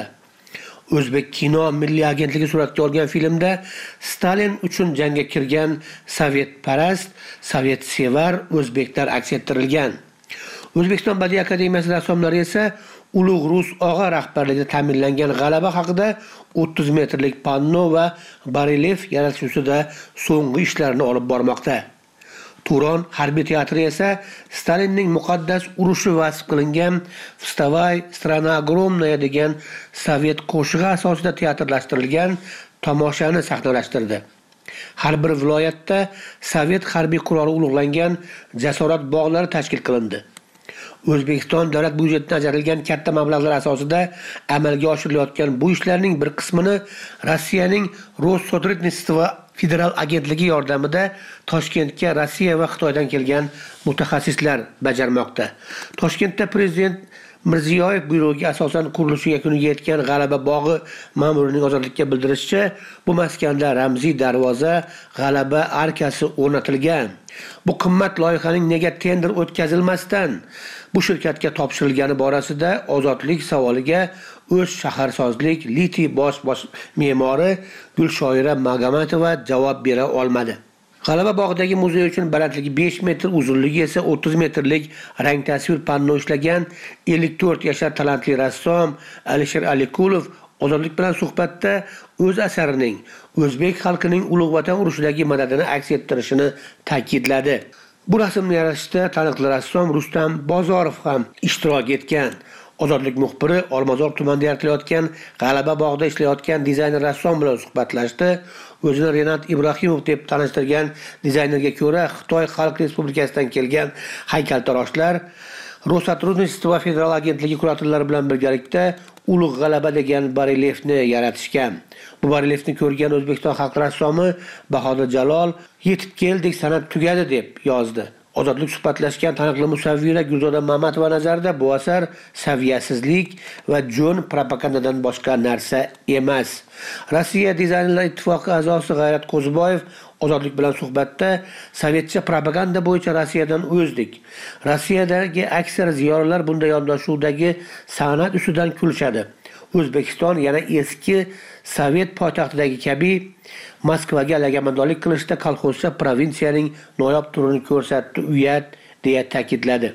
Speaker 10: O'zbek kino milliy agentligi suratga olgan filmda Stalin uchun jangga kirgan sovetparast, sovetsevar o'zbeklar aks ettirilgan. O'zbekiston Badiiy akademiyasi rassomlari esa ulug' rus og'a rahbarligida ta'minlangan g'alaba haqida o'ttiz metrlik panno va barelyef yaratish ustida so'nggi ishlarni olib bormoqda. Turon harbiy teatri esa Stalinning muqaddas urushi vasf qilingan Vstavay, strana огромная degan sovet qo'shig'i asosida teatrlashtirilgan tomoshani sahnalashtirdi. Har bir viloyatda sovet harbiy quroli ulug'langan jasorat bog'lari tashkil qilindi. O'zbekiston davlat byudjetidan ajratilgan katta mablag'lar asosida amalga oshirilayotgan bu ishlarning bir qismini Rossiyaning Rossotritnistvo federal agentligi yordamida Toshkentga Rossiya va Xitoydan kelgan mutaxassislar bajarmoqda. Toshkentda prezident Mirziyoyev buyrug'iga asosan qurilishi yakuniga yetgan G'alaba bog'i ma'murining ozodlikka bildirishicha, bu maskanda ramziy darvoza, G'alaba arkasi o'rnatilgan. Bu qimmat loyihaning nega tender o'tkazilmasdan bu shirkatga topshirilgani borasida ozodlik savoliga o'z shaharsozlik litiy bosh bosh me'mori Gulshoira Magomatova javob bera olmadi. G'alaba bog'idagi muzey uchun balandligi besh metr, uzunligi esa o'ttiz metrlik rang tasvir panno ishlagan ellik to'rt yashar talantli rassom Alisher Alikulov Ozodlik bilan suhbatda o'z asarining o'zbek xalqining ulug' vatan urushidagi madadini aks ettirishini ta'kidladi. Bu rasmni yaratishda taniqli rassom Rustam Bozorov ham ishtirok etgan. Ozodlik muxbiri Olmazor tumanida yaratilayotgan G'alaba bog'ida ishlayotgan dizayner rassom bilan suhbatlashdi. O'zini Renat Ibrohimov deb tanishtirgan dizaynerga ko'ra, Xitoy Xalq Respublikasidan kelgan haykaltaroshlar Rossotritnistvo federal agentligi kuratorlari bilan birgalikda ulug' g'alaba degan barelyefni yaratishgan. Bu barelyefni ko'rgan O'zbekiston xalq rassomi Bahodir Jalol yetib keldik, san'at tugadi deb yozdi. Ozodlik suhbatlashgan taniqli musavvira Gulzoda Mamatova nazarida bu asar saviyasizlik va jo'n propagandadan boshqa narsa emas. Rossiya dizaynerlar ittifoqi a'zosi G'ayrat Qo'ziboyev Ozodlik bilan suhbatda sovetcha propaganda bo'yicha Rossiyadan o'zdik. Rossiyadagi aksar ziyolilar bunday yondashuvdagi san'at ustidan kulishadi. O'zbekiston yana eski sovet poytaxtidagi kabi Moskvaga lagamandorlik qilishda kolxozcha provinsiyaning noyob turini ko'rsatdi, uyat deya ta'kidladi.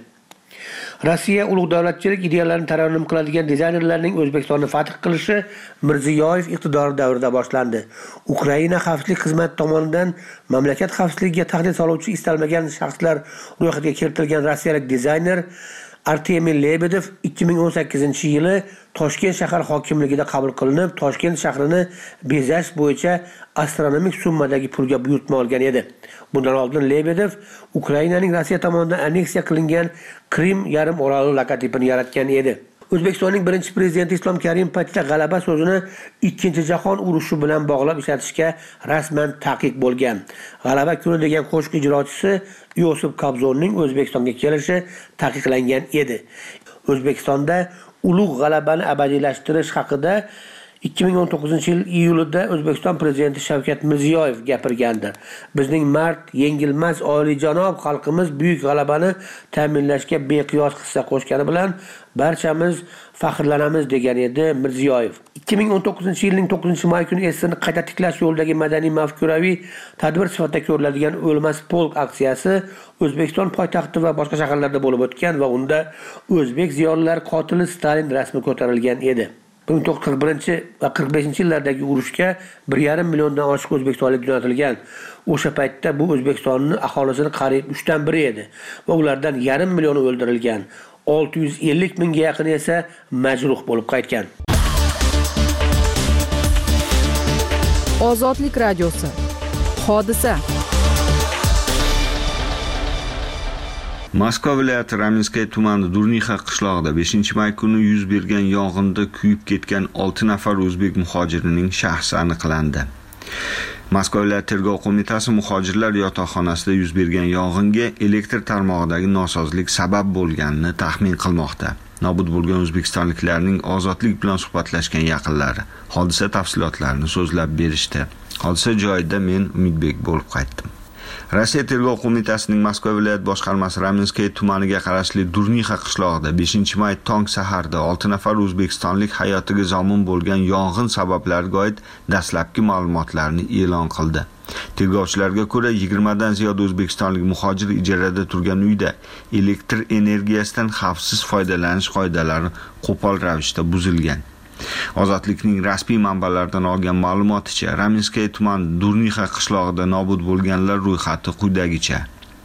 Speaker 10: Rossiya ulug' davlatchilik ideyalarini tarannum qiladigan dizaynerlarning O'zbekistonni fath qilishi Mirziyoyev iqtidori davrida boshlandi. Ukraina xavfsizlik xizmati tomonidan mamlakat xavfsizligiga tahdid soluvchi istalmagan shaxslar ro'yxatga kiritilgan rossiyalik dizayner Artemiy Lebedev ikki ming o'n sakkizinchi yili Toshkent shahar hokimligida qabul qilinib, Toshkent shahrini bezash bo'yicha astronomik summadagi pulga buyurtma olgan edi. Bundan oldin Lebedev Ukrainaning Rossiya tomonidan anneksiya qilingan Krim yarim oroli logotipini yaratgan edi. O'zbekistonning birinchi prezidenti Islom Karimov paytida g'alaba so'zini ikkinchi jahon urushi bilan bog'lab ishlatishga rasman taqiq bo'lgan. G'alaba kuni degan qo'shiq ijrochisi Yosif Kobzonning O'zbekistonga kelishi taqiqlangan edi. O'zbekistonda ulug' g'alabani abadiylashtirish haqida ikki ming o'n to'qqizinchi yil iyulida O'zbekiston prezidenti Shavkat Mirziyoyev gapirgandi. Bizning mard, yengilmas, oliyjanob xalqimiz buyuk g'alabani ta'minlashga beqiyos hissa qo'shgani bilan barchamiz faxrlanamiz degan edi Mirziyoyev. ikki ming o'n to'qqizinchi yilning to'qqizinchi may kuni Essini qayta tiklash yo'lidagi madaniy mafkuraviy tadbir sifatida ko'riladigan O'lmas polk aksiyasi O'zbekiston poytaxti va boshqa shaharlarda bo'lib o'tgan va unda o'zbek ziyolilari qotili Stalin rasmi ko'tarilgan edi. bir ming to'qqiz yuz qirq birinchi va qirq beshinchi yillardagi urushga bir yarim milliondan oshiq o'zbekistonlik jo'natilgan. O'sha paytda bu O'zbekistonning aholisining qariyb uchdan biri edi va ulardan yarim millioni o'ldirilgan. olti yuz ellik mingga yaqini esa majruh bo'lib qaytgan.
Speaker 1: Ozodlik radiosi. Hodisa.
Speaker 9: Moskva viloyati Raminskaya tumani Durnixa qishlog'ida beshinchi may kuni yuz bergan yong'inda kuyib ketgan olti nafar o'zbek muhojirining shaxsi aniqlandi. Moskva viloyat tergov qo'mitasi muhojirlar yotoqxonasida yuz bergan yong'inga elektr tarmog'idagi nosozlik sabab bo'lganini taxmin qilmoqda. Nobud bo'lgan o'zbekistonliklarning ozodlik bilan suhbatlashgan yaqinlari hodisa tafsilotlarini so'zlab berishdi. Hodisa joyida men Umidbek bo'lib qaytdim. Rossiya tergov qo'mitasining Moskva viloyat boshqarmasi Raminskaya tumaniga qarashli Durnixa qishlog'ida beshinchi may tong saharda olti nafar o'zbekistonlik hayotiga zomin bo'lgan yong'in sabablariga oid dastlabki ma'lumotlarni e'lon qildi. Tergovchilarga ko'ra yigirmadan ziyod o'zbekistonlik muhojir ijarada turgan uyda elektr energiyasidan xavfsiz foydalanish qoidalari qo'pol ravishda buzilgan. Ozodlikning rasmiy manbalaridan olgan ma'lumoticha Raminskaya tumani Durnixa qishlog'ida nobud bo'lganlar ro'yxati quyidagicha: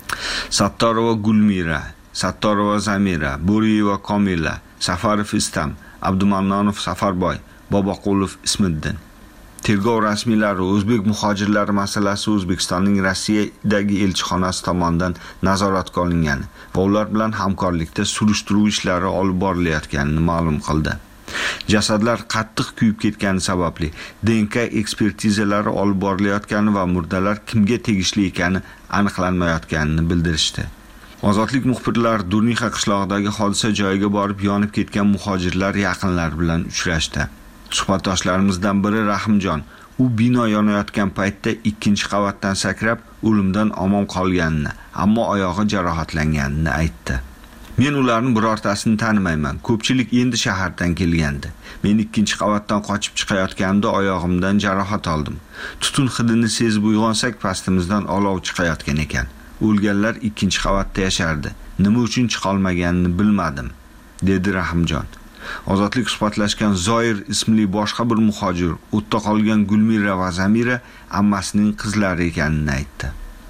Speaker 9: Sattorova Gulmira, Sattorova Zamira, Bo'riyeva Komila, Safarov Istam, Abdumannonov Safarboy, Boboqulov Ismiddin. Tergov rasmiylari o'zbek muhojirlari masalasi O'zbekistonning Rossiyadagi elchixonasi tomonidan nazoratga olingani va ular bilan hamkorlikda surishtiruv ishlari olib borilayotganini ma'lum qildi. Jasadlar qattiq kuyib ketgani sababli D N K ekspertizalari olib borilayotgani va murdalar kimga tegishli ekani aniqlanmayotganini bildirishdi. Ozodlik muxbirlari Durnixa qishlog'idagi hodisa joyiga borib yonib ketgan muhojirlar yaqinlari bilan uchrashdi. Suhbatdoshlarimizdan biri Rahimjon, u bino yonayotgan paytda ikkinchi qavatdan sakrab o'limdan omon qolganini, ammo oyog'i jarohatlanganini aytdi. Men ularning birortasini tanimayman. Ko'pchilik endi shahardan kelgandi. Men ikkinchi qavatdan qochib chiqayotganimda oyog'imdan jarohat oldim. Tutun hidini sezib uyg'onsak pastimizdan olov chiqayotgan ekan. O'lganlar ikkinchi qavatda yashardi. Nima uchun chiqa olmaganini bilmadim, dedi Rahimjon. Ozodlik suhbatlashgan Zoir ismli boshqa bir muhojir o'tda qolgan Gulmira va Zamira ammasining qizlari ekanini aytdi.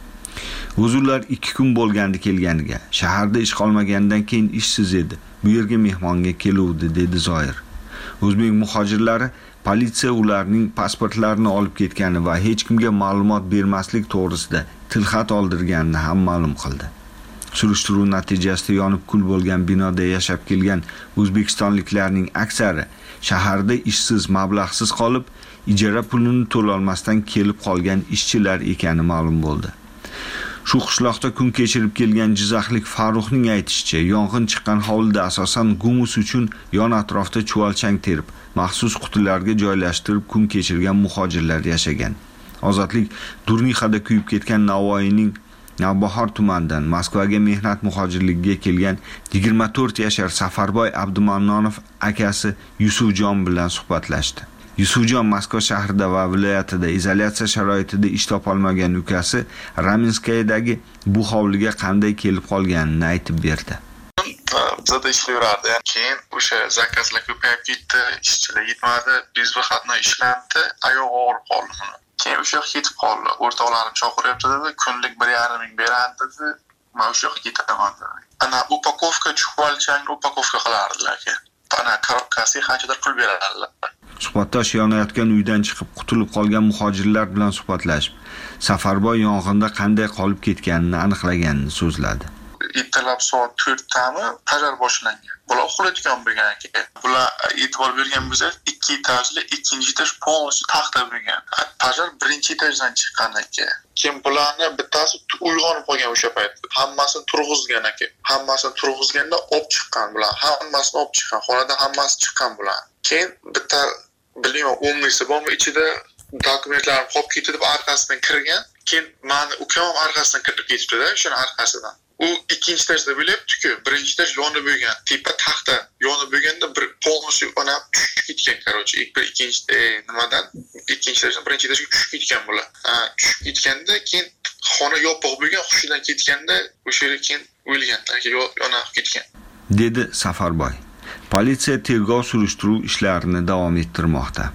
Speaker 9: O'zullar ikki kun bo'lgandi kelganiga. Shaharda ish qolmagandan keyin ishsiz edi. Bu yerga mehmonga keluvdi, dedi Zoir. O'zbek muhojirlari politsiya ularning pasportlarini olib ketgani va hech kimga ma'lumot bermaslik to'g'risida tilxat oldirganini ham ma'lum qildi. Surishtiruv natijasida yonib kul bo'lgan binoda yashab kelgan o'zbekistonliklarning aksari shaharda ishsiz, mablag'siz qolib, ijara pulini to'la olmasdan kelib qolgan ishchilar ekani ma'lum bo'ldi. Shu qishloqda kun kechirib kelgan Jizzaxlik Farruxning aytishicha, yong'in chiqqan hovlida asosan gumus uchun yon atrofda chuvalchang terib, maxsus qutilarga joylashtirib kun kechirgan muhojirlar yashagan. Ozodlik Durnixada kuyib ketgan Navoiyning Navbahor tumanidan Moskvaga mehnat muhojirligiga kelgan yigirma to'rt yashar Safarboy Abdumannonov akasi Yusufjon bilan suhbatlashdi. Yusufjon Moskva shahrida va viloyatida izolyatsiya sharoitida ish topolmagan ukasi Raminskayadagi bu hovliga qanday kelib qolganini aytib berdi.
Speaker 11: Bizda ishlayverardi. Keyin o'sha zakazlar ko'payib ketdi, ishchilar yetmadi, biz bir xatni ishlandi, oyog'i og'rib qoldi buni. Keyin o'sha yoqqa ketib qoldi. O'rtoqlarim chaqiryapti dedi, kunlik bir yarim ming beradi dedi. Men o'sha yoqqa ketaman dedi. Ana upakovka chuvalchang upakovka qilardilar aka. Ana korobkasiga qanchadir pul berardilar.
Speaker 9: Suhbatdosh yonayotgan uydan chiqib qutulib qolgan muhojirlar bilan suhbatlashib, Safarboy yong'inda qanday qolib ketganini aniqlaganini so'zladi.
Speaker 11: Ertalab soat to'rtdami pajar boshlangan. Bular uxlayotgan bo'lgan aka. Bular e'tibor bergan bo'lsa, ikki etajli, ikkinchi etaj polностью taxta bo'lgan. Pajar birinchi etajdan chiqqan aka. Keyin bularni bittasi uyg'onib qolgan o'sha paytda. Hammasini turg'izgan aka. Hammasini turg'izganda olib chiqqan bular. Hammasini olib chiqqan. Xonadan hammasi chiqqan bular. Keyin bitta bilmayman o'n mingsi bormi ichida dokumentlarim qolib ketdi deb orqasidan kirgan. Keyin meni ukam ham orqasidan kirib ketibdi-da, o'shani orqasidan. U ikkinchi etajda bo'lyapti-ku, birinchi etaj yonib bo'lgan, tepa taxta yonib bo'lganda bir polностью ona tushib ketgan, короче, bir ikkinchi nimadan ikkinchi etajdan birinchi etajga tushib ketgan bular. Ha, tushib ketganda keyin xona yopiq bo'lgan, hushidan ketganda o'sha yerga keyin o'lgan, yonib ketgan.
Speaker 9: Dedi Safarboy. Politsiya tergov surishtiruv ishlarini davom ettirmoqda.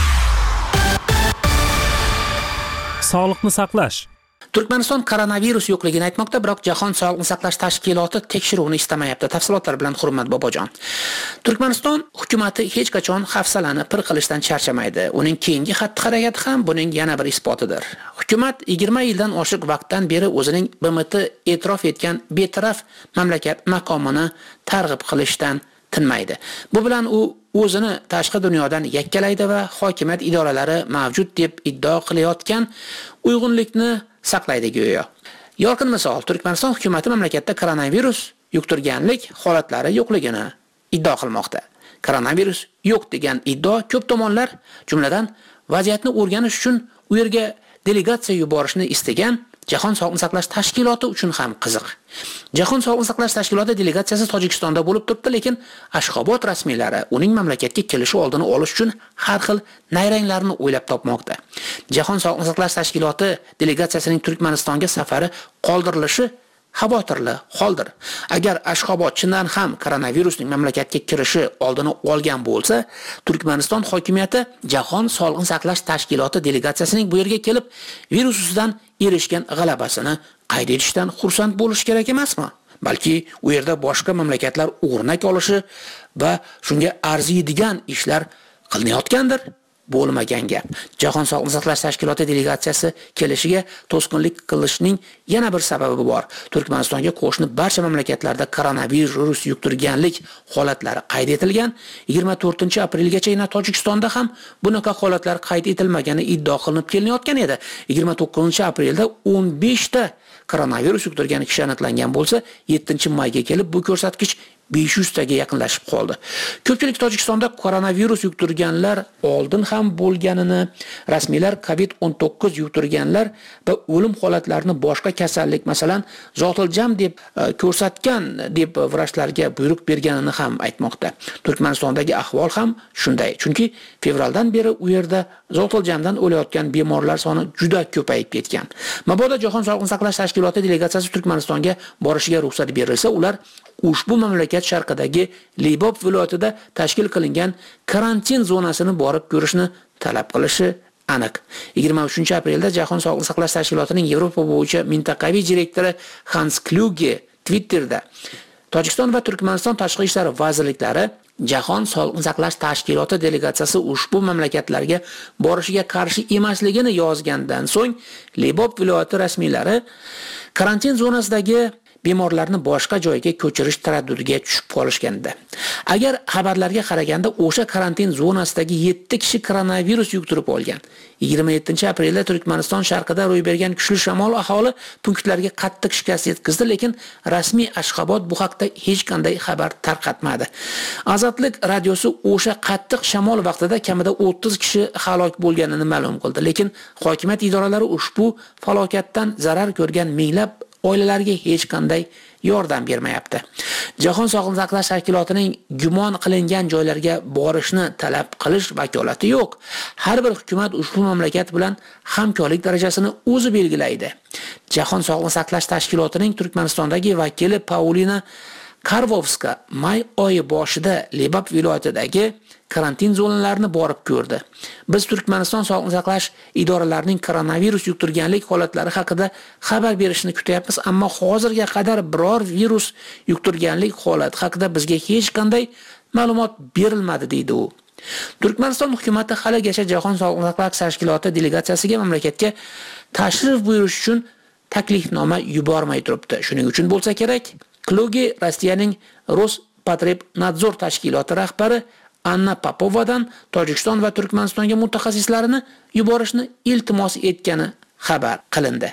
Speaker 7: Sog'liqni saqlash.
Speaker 2: Turkmaniston koronavirus yo'qligini aytmoqda, biroq Jahon Sog'liqni saqlash tashkiloti tekshiruvni istamayapti. Tafsilotlar bilan Hurmat Bobojon. Turkmaniston hukumatı hech qachon hafsalani pir qilishdan charchamaydi. Uning keyingi xatti-harakati ham buning yana bir isbotidir. Hukumat yigirma yildan oshiq vaqtdan beri o'zining B M T e'tirof etgan betaraf mamlakat maqomini targ'ib qilishdan tinmaydi. Bu bilan u o'zini tashqi dunyodan yakkalaydi va hokimiyat idoralari mavjud deb iddao qilayotgan uyg'unlikni saqlaydi go'yo. Yorqin misol, Turkmaniston hukumatı mamlakatda koronavirus yuqtirganlik holatlari yo'qligini iddao qilmoqda. Koronavirus yo'q degan iddao ko'p tomonlar, jumladan vaziyatni o'rganish uchun u yerga delegatsiya yuborishni istagan Jahon Sog'liqni saqlash tashkiloti uchun ham qiziq. Jahon Sog'liqni saqlash tashkiloti delegatsiyasi Tojikistonda bo'lib turibdi, lekin Ashxobod rasmiylari uning mamlakatga kelishi oldini olish uchun har xil nayranglarni o'ylab topmoqda. Jahon Sog'liqni saqlash tashkiloti delegatsiyasining Turkmanistonga safari qoldirilishi xavotirli holdir. Agar Ashxobod chindan ham koronavirusning mamlakatga kirishi oldini olgan bo'lsa, Turkmaniston hokimiyati Jahon Sog'liqni saqlash tashkiloti delegatsiyasining bu yerga kelib virus ustidan erishgan g'alabasini qayd etishdan xursand bo'lish kerak emasmi? Balki u yerda boshqa mamlakatlar o'rnak olishi va shunga arziydigan ishlar qilinayotgandir. Bo'lmagan gap. Jahon Sog'liqni saqlash tashkiloti delegatsiyasi kelishiga to'sqinlik qilishning yana bir sababi bor. Turkmanistonga qo'shni barcha mamlakatlarda koronavirus yuqtirganlik holatlari qayd etilgan. yigirma to'rtinchi aprelgacha yana Tojikistonda ham bunaqa holatlar qayd etilmagani iddao qilinib kelinayotgan edi. yigirma to'qqizinchi aprelda o'n besh ta koronavirus yuqtirgan kishi aniqlangan bo'lsa, yettinchi mayga kelib bu ko'rsatkich besh yuz taga yaqinlashib qoldi. Ko'pchilik Tojikistonda koronavirus yuqtirganlar oldin ham bo'lganini, rasmiylar covid o'n to'qqiz yuqtirganlar va o'lim holatlarini boshqa kasallik, masalan, zotiljam deb ko'rsatgan deb vrachlarga buyruq berganini ham aytmoqda. Turkmanistondagi ahvol ham shunday. Chunki fevraldan beri u yerda zotiljamdan o'layotgan bemorlar soni juda ko'payib ketgan. Mabodo Jahon Sog'liqni saqlash tashkiloti delegatsiyasi Turkmanistonga borishiga ruxsat berilsa, ular ushbu mamlakat sharqidagi Libob viloyatida tashkil qilingan karantin zonasini borib ko'rishni talab qilishi aniq. yigirma uchinchi aprelda Jahon Sog'liqni saqlash tashkilotining Yevropa bo'yicha mintaqaviy direktori Hans Kluge Twitterda Tojikiston va Turkmaniston tashqi ishlar vazirliklari Jahon Sog'liqni saqlash tashkiloti delegatsiyasi ushbu mamlakatlarga borishiga qarshi emasligini yozgandan so'ng Libob viloyati rasmiylari karantin zonasidagi bemorlarni boshqa joyga ko'chirish taraddudiga tushib qolishganda. Agar xabarlarga qaraganda o'sha karantin zonasidagi yetti kishi koronavirus yuqtirib olgan. yigirma yettinchi aprelda Turkmaniston sharqida ro'y bergan kuchli shamol aholi punktlariga qattiq shikast yetkazdi, lekin rasmiy Ashxobod bu haqda hech qanday xabar tarqatmadi. Azatlik radiosi o'sha qattiq shamol vaqtida kamida o'ttiz kishi halok bo'lganini ma'lum qildi, lekin hokimiyat idoralari ushbu falokatdan zarar ko'rgan minglab oilalarga hech qanday yordam bermayapti. Jahon Sog'liqni saqlash tashkilotining gumon qilingan joylarga borishni talab qilish vakolati yo'q. Har bir hukumat ushbu mamlakat bilan hamkorlik darajasini o'zi belgilaydi. Jahon Sog'liqni saqlash tashkilotining Turkmanistondagi vakili Paulina Karvovska may oyi boshida Libob viloyatidagi karantin zonalarini borib ko'rdi. Biz Turkmaniston sog'liqni saqlash idoralarining koronavirus yuqtirganlik holatlari haqida xabar berishini kutyapmiz, ammo hozirga qadar biror virus yuqtirganlik holati haqida bizga hech qanday ma'lumot berilmadi, deydi u. Turkmaniston hukumatı haligacha Jahon Sog'liqni saqlash tashkiloti delegatsiyasiga mamlakatga tashrif buyurish uchun taklifnoma yubormay turibdi. Shuning uchun bo'lsa kerak, Kluge Rossiyaning Rospotrebnadzor tashkiloti rahbari Anna Popovadan Tojikiston va Turkmanistonga mutaxassislarini yuborishni iltimos etgani xabar qilindi.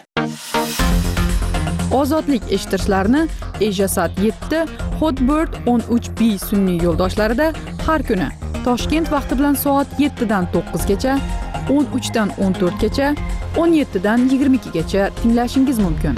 Speaker 1: Ozodlik eshittirishlarni Ejasat yetti Hotbird o'n uch B sun'iy yo'ldoshlarida har kuni Toshkent vaqti bilan soat yettidan to'qqizgacha, o'n uchdan o'n to'rtgacha, o'n yettidan yigirma ikkigacha tinglashingiz mumkin.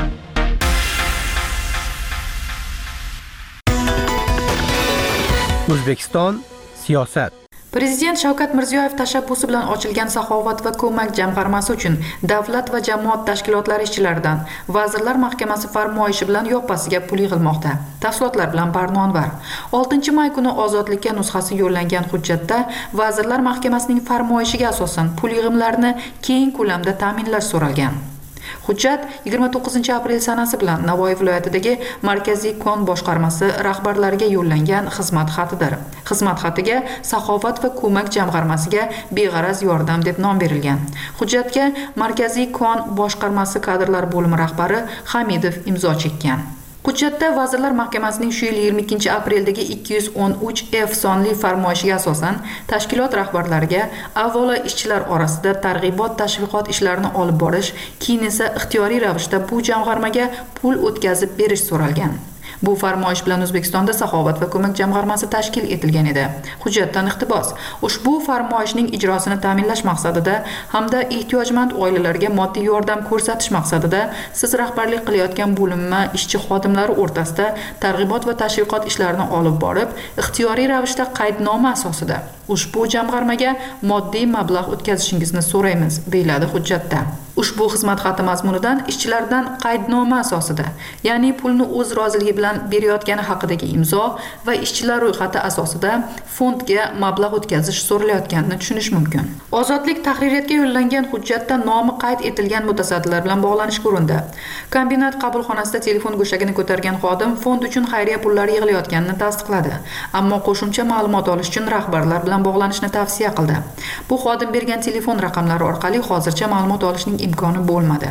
Speaker 10: O'zbekiston siyosat.
Speaker 1: Prezident Shavkat Mirziyoyev tashabbusi bilan ochilgan Saxovat va ko'mak jamg'armasi uchun davlat va jamoat tashkilotlari ishchilaridan Vazirlar Mahkamasi farmoyishi bilan yoppasiga pul yig'ilmoqda. Tafsilotlar bilan Barno Anvar. oltinchi may kuni Ozodlikka nusxasi yo'llangan hujjatda Vazirlar Mahkamasining farmoyishiga asosan pul yig'imlarini keng ko'lamda ta'minlash so'ralgan. Hujjat yigirma to'qqizinchi aprel sanasi bilan Navoiy viloyatidagi Markaziy kon boshqarmasi rahbarlariga yo'llangan xizmat xatidir. Xizmat xatiga Saxovat va ko'mak jamg'armasiga beg'araz yordam deb nom berilgan. Hujjatga Markaziy kon boshqarmasi kadrlar bo'limi rahbari Hamidov imzo chekkan. Hujjatda Vazirlar Mahkamasining shu yil yigirma ikkinchi apreldagi ikki yuz o'n uch F sonli farmoyishiga asosan tashkilot rahbarlariga avvalo ishchilar orasida targ'ibot tashviqot ishlarini olib borish, keyin esa ixtiyoriy ravishda bu jamg'armaga pul o'tkazib berish so'ralgan. Bu farmoyish bilan O'zbekistonda Saxovat va ko'mak jamg'armasi tashkil etilgan edi. Hujjatdan iqtibos: ushbu farmoyishning ijrosini ta'minlash maqsadida hamda ehtiyojmand oilalarga moddiy yordam ko'rsatish maqsadida siz rahbarlik qilayotgan bo'linma ishchi xodimlari o'rtasida targ'ibot va tashviqot ishlarini olib borib, ixtiyoriy ravishda qaydnoma asosida ushbu jamg'armaga moddiy mablag' o'tkazishingizni so'raymiz, deyiladi hujjatda. Ushbu xizmat xati mazmunidan ishchilardan qaydnoma asosida, ya'ni pulni o'z roziligi bilan berayotgani haqidagi imzo va ishchilar ro'yxati asosida fondga mablag' o'tkazish so'ralayotganini tushunish mumkin. Ozodlik tahririyatga yo'llangan hujjatda nomi qayd etilgan mutasaddilar bilan bog'lanish ko'rindi. Kombinat qabulxonasida telefon go'shagini ko'targan xodim fond uchun xayriya pullari yig'ilayotganini tasdiqladi, ammo qo'shimcha ma'lumot olish uchun rahbarlar bilan bog'lanishni tavsiya qildi. Bu xodim bergan telefon raqamlari orqali hozircha ma'lumot olishning imkoni bo'lmadi.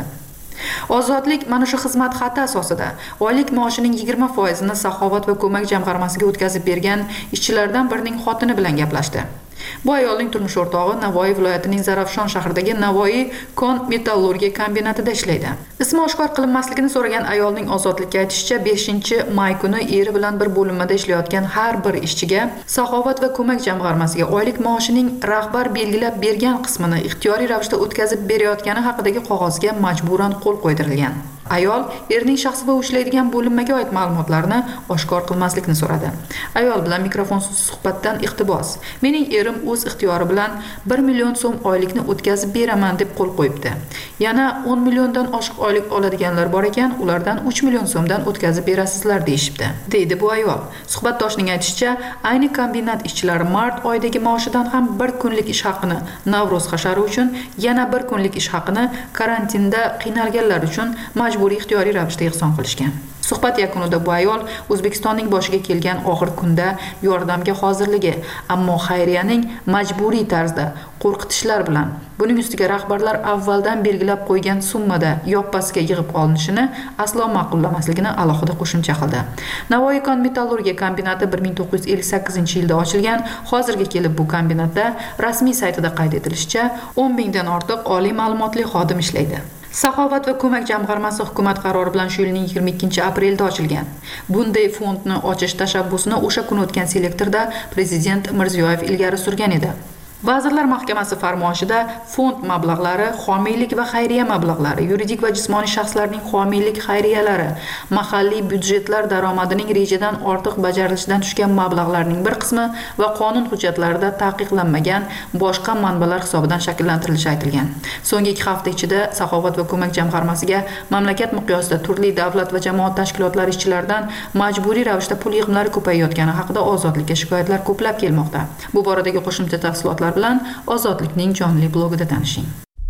Speaker 1: Ozodlik mana shu xizmat xati asosida oylik maoshining yigirma foizini Saxovat va ko'mak jamg'armasiga o'tkazib bergan ishchilardan birining xotini bilan gaplashdi. Bu ayolning turmush o'rtog'i Navoiy viloyatining Zarafshon shahridagi Navoiy kon metallurgiya kombinatida ishlaydi. Ismi oshkor qilinmasligini so'ragan ayolning Ozodlikka aytishicha, beshinchi may kuni eri bilan bir bo'linmada ishlayotgan har bir ishchiga Saxovat va ko'mak jamg'armasiga oylik maoshining rahbar belgilab bergan qismini ixtiyoriy ravishda o'tkazib berayotgani haqidagi qog'ozga majburan qo'l qo'ydirilgan. Ayol erining shaxsi va ishlaydigan bo'linmaga oid ma'lumotlarni oshkor qilmaslikni so'radi. Ayol bilan mikrofonsiz suhbatdan iqtibos: "Mening erim o'z ixtiyori bilan bir million so'm oylikni o'tkazib beraman deb qo'l qo'yibdi. Yana o'n milliondan oshiq oylik oladiganlar bor ekan, ulardan uch million so'mdan o'tkazib berasizlar deyishibdi", deydi bu ayol. Suhbatdoshining aytishicha, ayni kombinat ishchilari mart oyidagi maoshidan ham bir kunlik ish haqini Navro'z hashari uchun, yana bir kunlik ish haqini karantinda qiynalganlar uchun majburiy ixtiyoriy ravishda ehson qilishgan. Suhbat yakunida bu ayol O'zbekistonning boshiga kelgan og'ir kunda yordamga hozirligi, ammo xayriyaning majburiy tarzda qo'rqitishlar bilan, buning ustiga rahbarlar avvaldan belgilab qo'ygan summada yoppasiga yig'ib olinishini aslo ma'qullamasligini alohida qo'shimcha qildi. Navoiy kon metallurgiya kombinati bir ming to'qqiz yuz ellik sakkizinchi yilda ochilgan. Hozirga kelib bu kombinatda rasmiy saytida qayd etilishicha, o'n mingdan ortiq oliy ma'lumotli xodim ishlaydi. Saxovat va ko'mak jamg'armasi hukumat qarori bilan shu yilning yigirma ikkinchi aprelda ochilgan. Bunday fondni ochish tashabbusini o'sha kun o'tgan selektorda Prezident Mirziyoyev ilgari surgan edi. Vazirlar Mahkamasi farmoyishida fond mablag'lari, homiylik va xayriya mablag'lari, yuridik va jismoniy shaxslarning homiylik xayriyalari, mahalliy byudjetlar daromadining rejadan ortiq bajarilishidan tushgan mablag'larning bir qismi va qonun hujjatlarida taqiqlanmagan boshqa manbalar hisobidan shakllantirilishi aytilgan. So'nggi ikki hafta ichida Saxovat va ko'mak jamg'armasiga mamlakat miqyosida turli davlat va jamoat tashkilotlari ishchilaridan majburiy ravishda pul yig'imlari ko'payayotgani haqida Ozodlikka shikoyatlar ko'plab kelmoqda. Bu boradagi qo'shimcha tafsilotlar bilan Ozodlikning jonli blogida tanishing.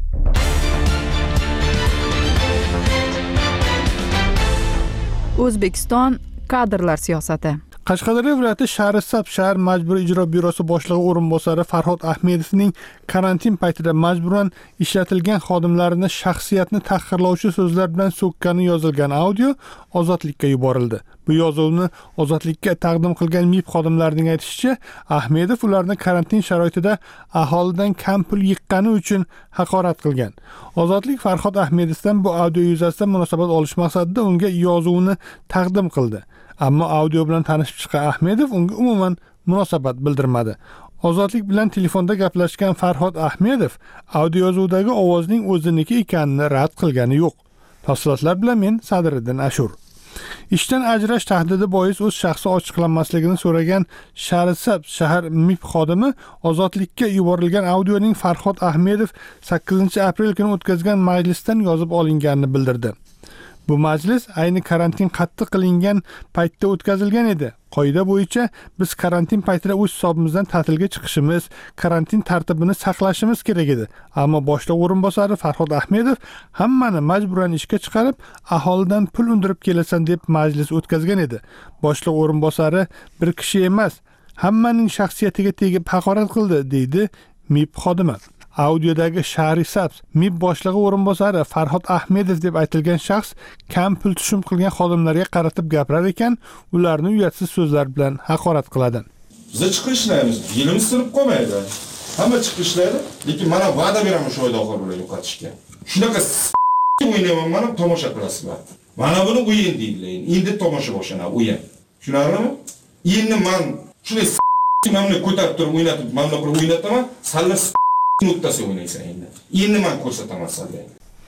Speaker 1: O'zbekiston kadrlar siyosati.
Speaker 8: Qashqadaryo viloyati Shahrisabz shahar majburiy ijro byurosi boshlig'i o'rinbosari Farhod Ahmedovning karantin paytida majburan ishlatilgan xodimlarini shaxsiyatni tahqirlovchi so'zlar bilan so'kkani yozilgan audio Ozodlikka yuborildi. Bu yozuvni Ozodlikka taqdim qilgan M I B xodimlarining aytishicha, Ahmedov ularni karantin sharoitida aholidan kam pul yiqqani uchun haqorat qilgan. Ozodlik Farhod Ahmedovdan bu audio yuzasidan munosabat olish maqsadida unga yozuvni taqdim qildi. Ammo audio bilan tanishib chiqqan Ahmedov unga umuman munosabat bildirmadi. Ozodlik bilan telefonda gaplashgan Farhod Ahmedov audiozudagi ovozning o'ziniki ekanini rad qilgani yo'q. Tafsilotlar bilan men Sadriddin Ashur. Ishdan ajrash tahdidi bois o'z shaxsi ochiqlanmasligini so'ragan Sharisab shahar M I B xodimi ozodlikka yuborilgan audioning Farhod Ahmedov sakkizinchi aprel kuni o'tkazgan majlisdan yozib olinganini bildirdi. Bu majlis ayni karantin qattiq qilingan paytda o'tkazilgan edi. Qoida bo'yicha biz karantin paytida o'z hisobimizdan ta'tilga chiqishimiz, karantin tartibini saqlashimiz kerak edi. Ammo boshliq o'rinbosari Farhod Ahmedov hammani majburan ishga chiqarib, aholidan pul undirib kelasan deb majlis o'tkazgan edi. Boshliq o'rinbosari bir kishi emas, hammaning shaxsiyatiga tegib haqorat qildi, deydi M I B xodimi. Audiodagi Sharisab M I B boshlig'i o'rinbosari Farhod Ahmedov deb aytilgan shaxs kam pul tushum qilgan xodimlarga qaratib gapirar ekan, ularni uyatsiz so'zlar bilan haqorat qiladi.
Speaker 12: Biz chiqib ishlaymiz, yilimiz sinib qolmaydi. Hamma chiqib ishlaydi, lekin mana va'da beraman shu oyda oxir bilan yo'qotishga. Shunaqa o'ynayman, mana tomosha qilasizlar. Mana buni o'yin deydilar. Endi tomosha boshlanadi, o'yin. Tushunarlimi? Endi men shunday mamni ko'tarib turib o'ynatib, mamni qilib o'ynataman, sallar nuqtasi o'ynaysan endi. Endi men ko'rsataman sizlarga.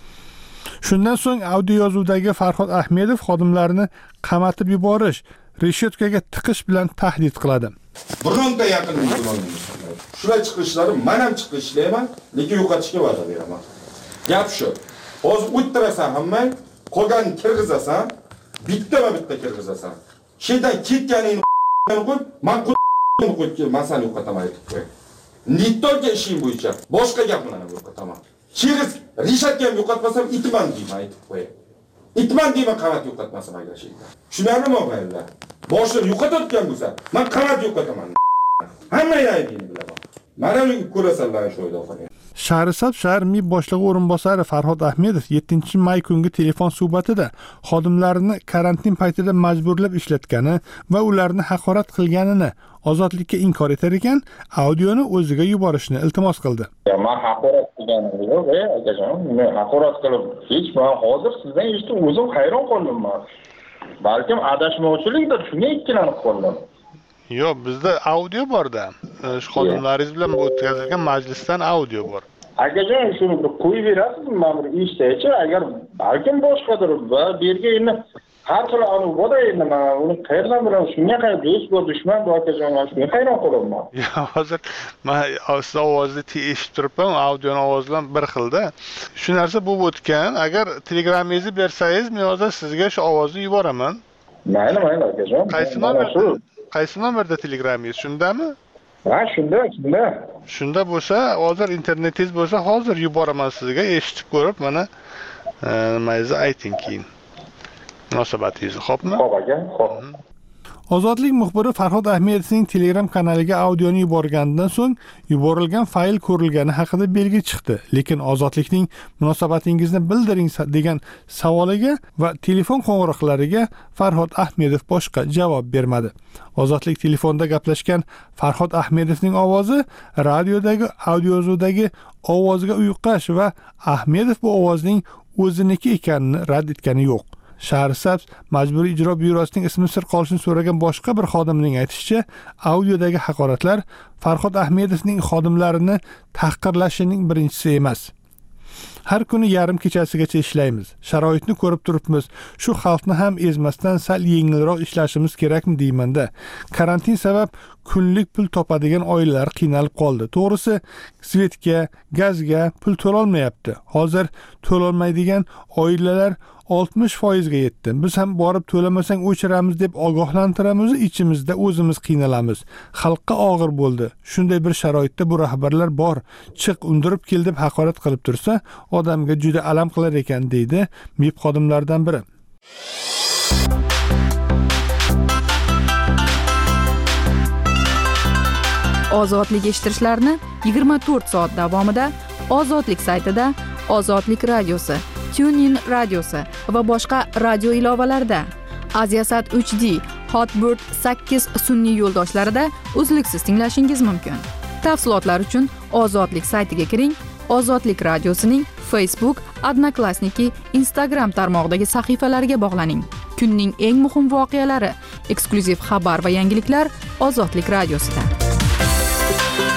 Speaker 8: Shundan so'ng audio yozuvdagi Farhod Ahmedov xodimlarini qamatib yuborish, reshotkaga tiqish bilan tahdid qiladi.
Speaker 12: Bironta yaqin bo'lmaydi. Shular chiqishlari men ham chiqib ishlayman, lekin yo'qotishga va'da beraman. Gap shu. Hozir o'ttirasan hammang, qolgan kirgizasan, bitta va bitta kirgizasan. Shaydan ketganingni qo'yib, men qo'yib, men seni yo'qotaman aytib qo'y. Nittorga ishim bo'yicha boshqa gaplarni yo'qotaman. Chig'iz rishatga ham yo'qotmasam itman deyman aytib qo'y. Itman deyman qavat yo'qotmasam agar shayda. Tushunarlimi o'g'aylar? Boshini yo'qotayotgan bo'lsa, men qavat yo'qotaman. Hamma aytayini bilaman. Mana uni ko'rasanlar shu oyda oxiri.
Speaker 8: Sharisab shahar M I B boshlig'i o'rinbosari Farhod Ahmedov yettinchi may kungi telefon suhbatida xodimlarini karantin paytida majburlab ishlatgani va ularni haqorat qilganini ozodlikka inkor etar ekan, audioni o'ziga yuborishni iltimos qildi.
Speaker 13: Men haqorat qilganim yo'q, ey akajon. Men haqorat qilib hech men hozir sizdan eshitib o'zim hayron qoldim. Balkim adashmovchilikdir, shunga ikkilanib qoldim.
Speaker 8: Yo'q, bizda audio bor-da. Shu xodimlaringiz bilan o'tkazilgan majlisdan audio bor.
Speaker 13: Akajon, shuni bir qo'yib berasizmi? Men bir eshitaychi, agar balkim boshqadir va bu yerga endi har xil anu bor endi, men uni qayerdan bilaman? Shunga qay do'st bor, dushman bor akajon, shunga hayron qolaman.
Speaker 8: Yo'q, hozir men siz ovozni eshitib turibman, audioni ovozi bilan bir xilda. Shu narsa bo'lib o'tgan. Agar telegramingizni bersangiz, men hozir sizga shu ovozni yuboraman.
Speaker 13: Mayli, mayli akajon.
Speaker 8: Qaysi nomerda? Qaysi nomerda telegramingiz? Shundami?
Speaker 13: Ha, shunda, shunda.
Speaker 8: Shunda bo'lsa, hozir internetingiz bo'lsa, hozir yuboraman sizga, eshitib ko'rib, mana nimangizni ayting keyin. Munosabatingizni, xo'pmi?
Speaker 13: Xo'p aka, xo'p.
Speaker 8: Ozodlik muxbiri Farhod Ahmedovning Telegram kanaliga audioni yuborgandan so'ng yuborilgan fayl ko'rilgani haqida belgi chiqdi, lekin Ozodlikning munosabatingizni bildiring degan savoliga va telefon qo'ng'iroqlariga Farhod Ahmedov boshqa javob bermadi. Ozodlik telefonda gaplashgan Farhod Ahmedovning ovozi radiodagi audiozudagi ovozga uyqash va Ahmedov bu ovozning o'ziniki ekanini rad etgani yo'q. Sharisab majburiy ijro byurosining ismi sir qolishini so'ragan boshqa bir xodimning aytishicha, audiodagi haqoratlar Farhod Ahmedovning xodimlarini tahqirlashining birinchisi emas. Har kuni yarim kechasigacha ishlaymiz. Sharoitni ko'rib turibmiz. Shu xalqni ham ezmasdan sal yengilroq ishlashimiz kerakmi deymanda. Karantin sabab kunlik pul topadigan oilalar qiynalib qoldi. To'g'risi, svetga, gazga pul to'lolmayapti. Hozir to'lolmaydigan oilalar oltmish foiz ga yetdi. Biz ham borib to'lamasang o'chiramiz deb ogohlantiramiz, ichimizda o'zimiz qiynalamiz. Xalqqa og'ir bo'ldi. Shunday bir sharoitda bu rahbarlar bor. Chiq undirib kel deb haqorat qilib tursa, odamga juda alam qilar ekan, deydi M I B xodimlaridan biri.
Speaker 1: Ozodlik eshittirishlarni yigirma to'rt soat davomida Ozodlik saytida, Ozodlik radiosi, TuneIn radiosi va boshqa radio ilovalarida, Aziasat uch D, Hotbird sakkiz sun'iy yo'ldoshlarida uzluksiz tinglashingiz mumkin. Tafsilotlar uchun Ozodlik saytiga kiring. Ozodlik radiosining Facebook, Odnoklassniki, Instagram tarmog'idagi sahifalariga bog'laning. Kunning eng muhim voqealari, eksklyuziv xabar va yangiliklar Ozodlik radiosida.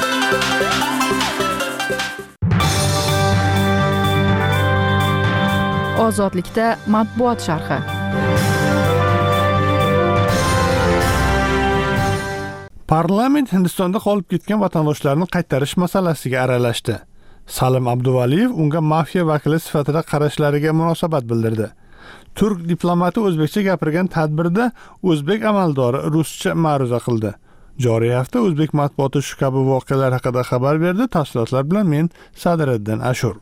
Speaker 1: Ozodlikda matbuot sharhi.
Speaker 8: Parlament Hindistonda qolib ketgan vatandoshlarni qaytarish masalasiga aralashdi. Salim Abduvaliyev unga mafiya vakili sifatida qarashlariga munosabat bildirdi. Turk diplomati o'zbekcha gapirgan tadbirda o'zbek amaldori ruscha ma'ruza qildi. Joriy hafta o'zbek matbuoti shu kabi voqealar haqida xabar berdi. Tafsilotlar bilan men Sadiriddin Ashur.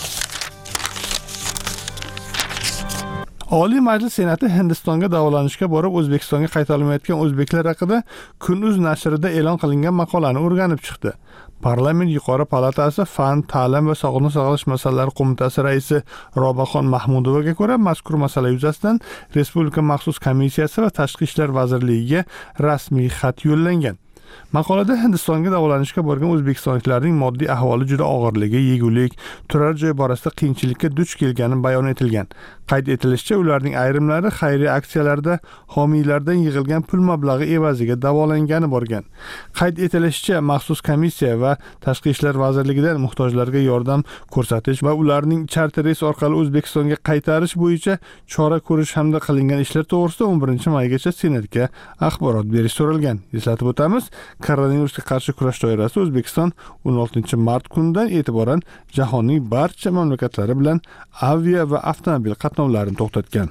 Speaker 8: Oliy Majlis Senati Hindistonga davolanishga borib O'zbekistonga qayta olmayotgan o'zbeklar haqida Kunuz nashrida e'lon qilingan maqolani o'rganib chiqdi. Parlament yuqori palatasi Fan, ta'lim va sog'liqni saqlash masalalari qo'mitasi raisi Robaxon Mahmudovaga ko'ra, mazkur masala yuzasidan Respublika maxsus komissiyasi va Tashqi ishlar vazirligiga rasmiy xat yo'llangan. Maqolada Hindistonga davolanishga borgan o'zbekistonliklarning moddiy ahvoli juda og'irligi, yegulik, turar joy borasida qiyinchilikka duch kelgani bayon etilgan. Qayd etilishicha, ularning ayrimlari xayriya aksiyalarida homiylardan yig'ilgan pul mablag'i evaziga davolangani borgan. Qayd etilishicha, maxsus komissiya va Tashqi ishlar vazirligidan muhtojlarga yordam ko'rsatish va ularning charter reys orqali O'zbekistonga qaytarish bo'yicha chora ko'rish hamda qilingan ishlar to'g'risida o'n birinchi maygacha Senatga axborot berish so'ralgan. Eslatib o'tamiz, koronavirusga qarshi kurash doirasida O'zbekiston o'n oltinchi mart kunidan e'tiboran jahonning barcha mamlakatlari bilan avia va avtomobil qatnovlarini to'xtatgan.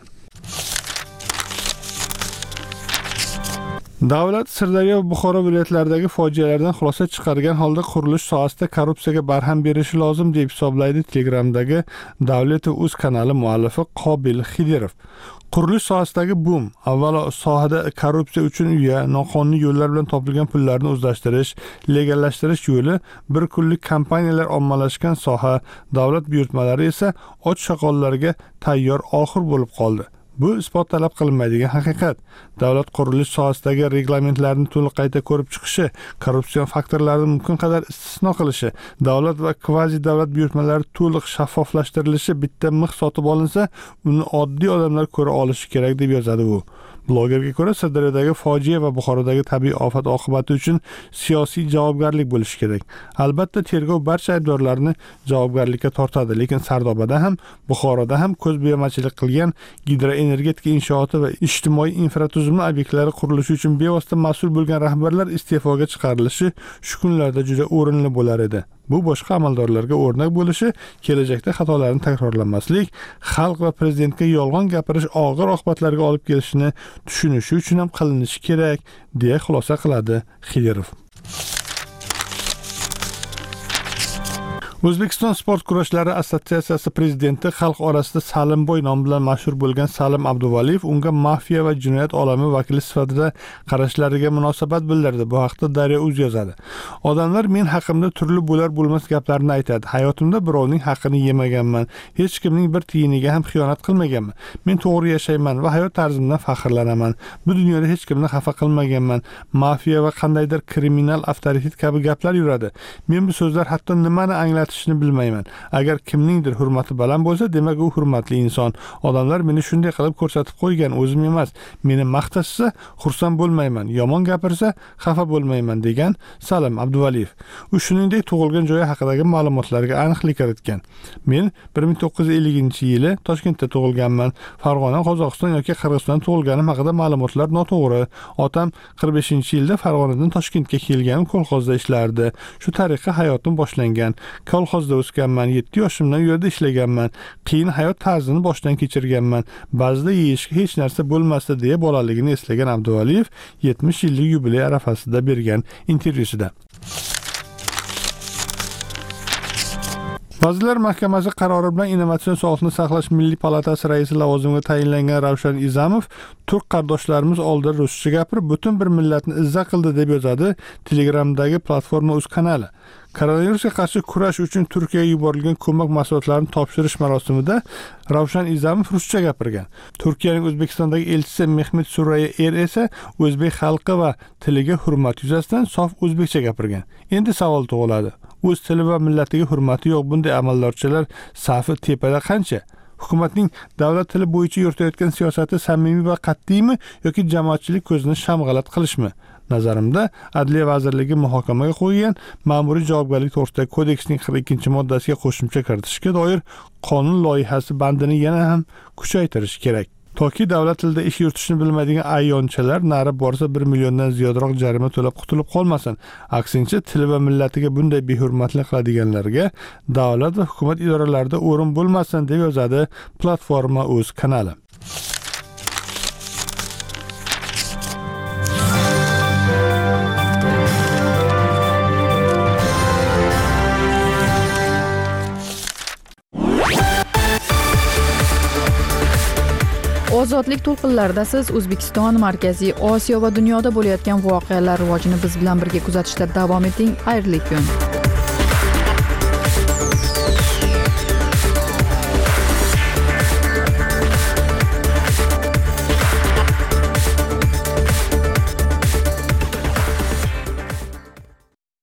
Speaker 8: Davlat Sirdaryo va Buxoro viloyatlaridagi fojialardan xulosa chiqargan holda qurilish sohasida korrupsiyaga barham berishi lozim deb hisoblaydi Telegramdagi Davlat o'z kanali muallifi Qobil Xidirov. Qurilish sohasidagi boom, avvalo sohada korrupsiya uchun uya, noqonuniy yo'llar bilan topilgan pullarni o'zlashtirish, legallashtirish yo'li, bir kunlik kompaniyalar ommalashgan soha, davlat buyurtmalari esa och shoqollarga tayyor oxir bo'lib qoldi. Bu isbot talab qilinmaydigan haqiqat. Davlat qurilish sohasidagi reglamentlarni to'liq qayta ko'rib chiqishi, korrupsion faktorlarni mumkin qadar istisno qilishi, davlat va kvazi davlat buyurtmalari to'liq shaffoflashtirilishi, bitta mix sotib olinsa, uni oddiy odamlar ko'ra olishi kerak deb yozadi u. Blogerga ko'ra, Sirdaryodagi fojia va Buxorodagi tabiiy ofat oqibati uchun siyosiy javobgarlik bo'lishi kerak. Albatta, tergov barcha aybdorlarni javobgarlikka tortadi, lekin Sardobada ham, Buxoroda ham ko'zbo'yamachilik qilgan gidroenergetika inshooti va ijtimoiy infratuzilma obyektlari qurilishi uchun bevosita mas'ul bo'lgan rahbarlar iste'foga chiqarilishi shu kunlarda juda o'rinli bo'lar edi. Bu boshqa amaldorlarga o'rnak bo'lishi, kelajakda xatolarni takrorlamaslik, xalq va prezidentga yolg'on gapirish og'ir oqibatlarga olib kelishini tushunishi uchun ham qilinishi kerak, deya xulosa qiladi Xidirov. O'zbekiston sport kurashlari assotsiatsiyasi prezidenti xalq orasida Salimboy nomi bilan mashhur bo'lgan Salim Abduvaliyev unga mafiya va jinoyat olami vakili sifatida qarashlariga munosabat bildirdi. Bu haqda Daryo.uz yozadi. Odamlar men haqimda turli bo'lar bo'lmas gaplarni aytadi. Hayotimda birovning haqqini yemaganman, hech kimning bir tiyiniga ham xiyonat qilmaganman. Men to'g'ri yashayman va hayot tarzimdan faxrlanaman. Bu dunyoda hech kimni xafa qilmaganman. Mafiya va qandaydir kriminal avtoritet kabi gaplar yuradi. Men bu so'zlar hatto nimani anglatishini bilmayman. Agar kimningdir hurmati baland bo'lsa, demak u hurmatli inson. Odamlar meni shunday qilib ko'rsatib qo'ygan, o'zim emas. Meni maqtashsa, xursand bo'lmayman. Yomon gapirsa, xafa bo'lmayman, degan Salim Abduvaliyev. U shuningdek tug'ilgan joyi haqidagi ma'lumotlarga aniqlik kiritgan. Men bir ming to'qqiz yuz ellinchi yili Toshkentda tug'ilganman. Farg'ona, Qozog'iston yoki Qirg'iziston tug'ilganim haqida ma'lumotlar noto'g'ri. Otam qirq beshinchi yilda Farg'onadan Toshkentga kelgan, kolxozda ishlardi. Shu tariqa hayotim boshlangan. Kolxozda o'sganman, yetti yoshimdan u yerda ishlaganman. Qiyin hayot tarzini boshdan kechirganman. Ba'zida yeyishga hech narsa bo'lmasdi, deya bolaligini eslagan Abduvaliyev yetmish yillik yubiley arafasida bergan intervyusida. Vazirlar Mahkamasi qarori bilan Innovatsion sog'liqni saqlash milliy palatasi raisi lavozimiga tayinlangan Ravshan Izamov turk qardoshlarimiz oldida ruscha gapirib, butun bir millatni izza qildi, deb yozadi Telegramdagi platforma o'z kanali. Koronavirusga qarshi kurash uchun Turkiyaga yuborilgan ko'mak mahsulotlarini topshirish marosimida Ravshan Izamov ruscha gapirgan. Turkiyaning O'zbekistondagi elchisi Mehmet Suraya Er esa o'zbek xalqi va tiliga hurmat yuzasidan sof o'zbekcha gapirgan. Endi savol tug'iladi. O'z tili va millatiga hurmati yo'q bunday amaldorchilar safi tepada qancha? Hukumatning davlat tili bo'yicha yuritayotgan siyosati samimiy va qat'iymi yoki jamoatchilik ko'zini shamg'alat qilishmi? Nazarimda, Adliya vazirligi muhokamaga qo'ygan ma'muriy javobgarlik to'g'risidagi kodeksning qirq ikkinchi moddasiga qo'shimcha kiritishga doir qonun loyihasi bandini yana ham kuchaytirish kerak. Toki davlat tilida ish yuritishni bilmaydigan ayyonchalar nari borsa bir milliondan ziyodroq jarima to'lab qutulib qolmasin. Aksincha, til va millatiga bunday behurmatlik qiladiganlarga davlat va hukumat idoralarida o'rin bo'lmasin, deb yozadi platforma o'z kanali.
Speaker 1: Ozodlik to'lqinlarida siz O'zbekiston, Markaziy Osiyo va dunyoda bo'layotgan voqealar rivojini biz bilan birga kuzatishda davom eting. Xayrli kun.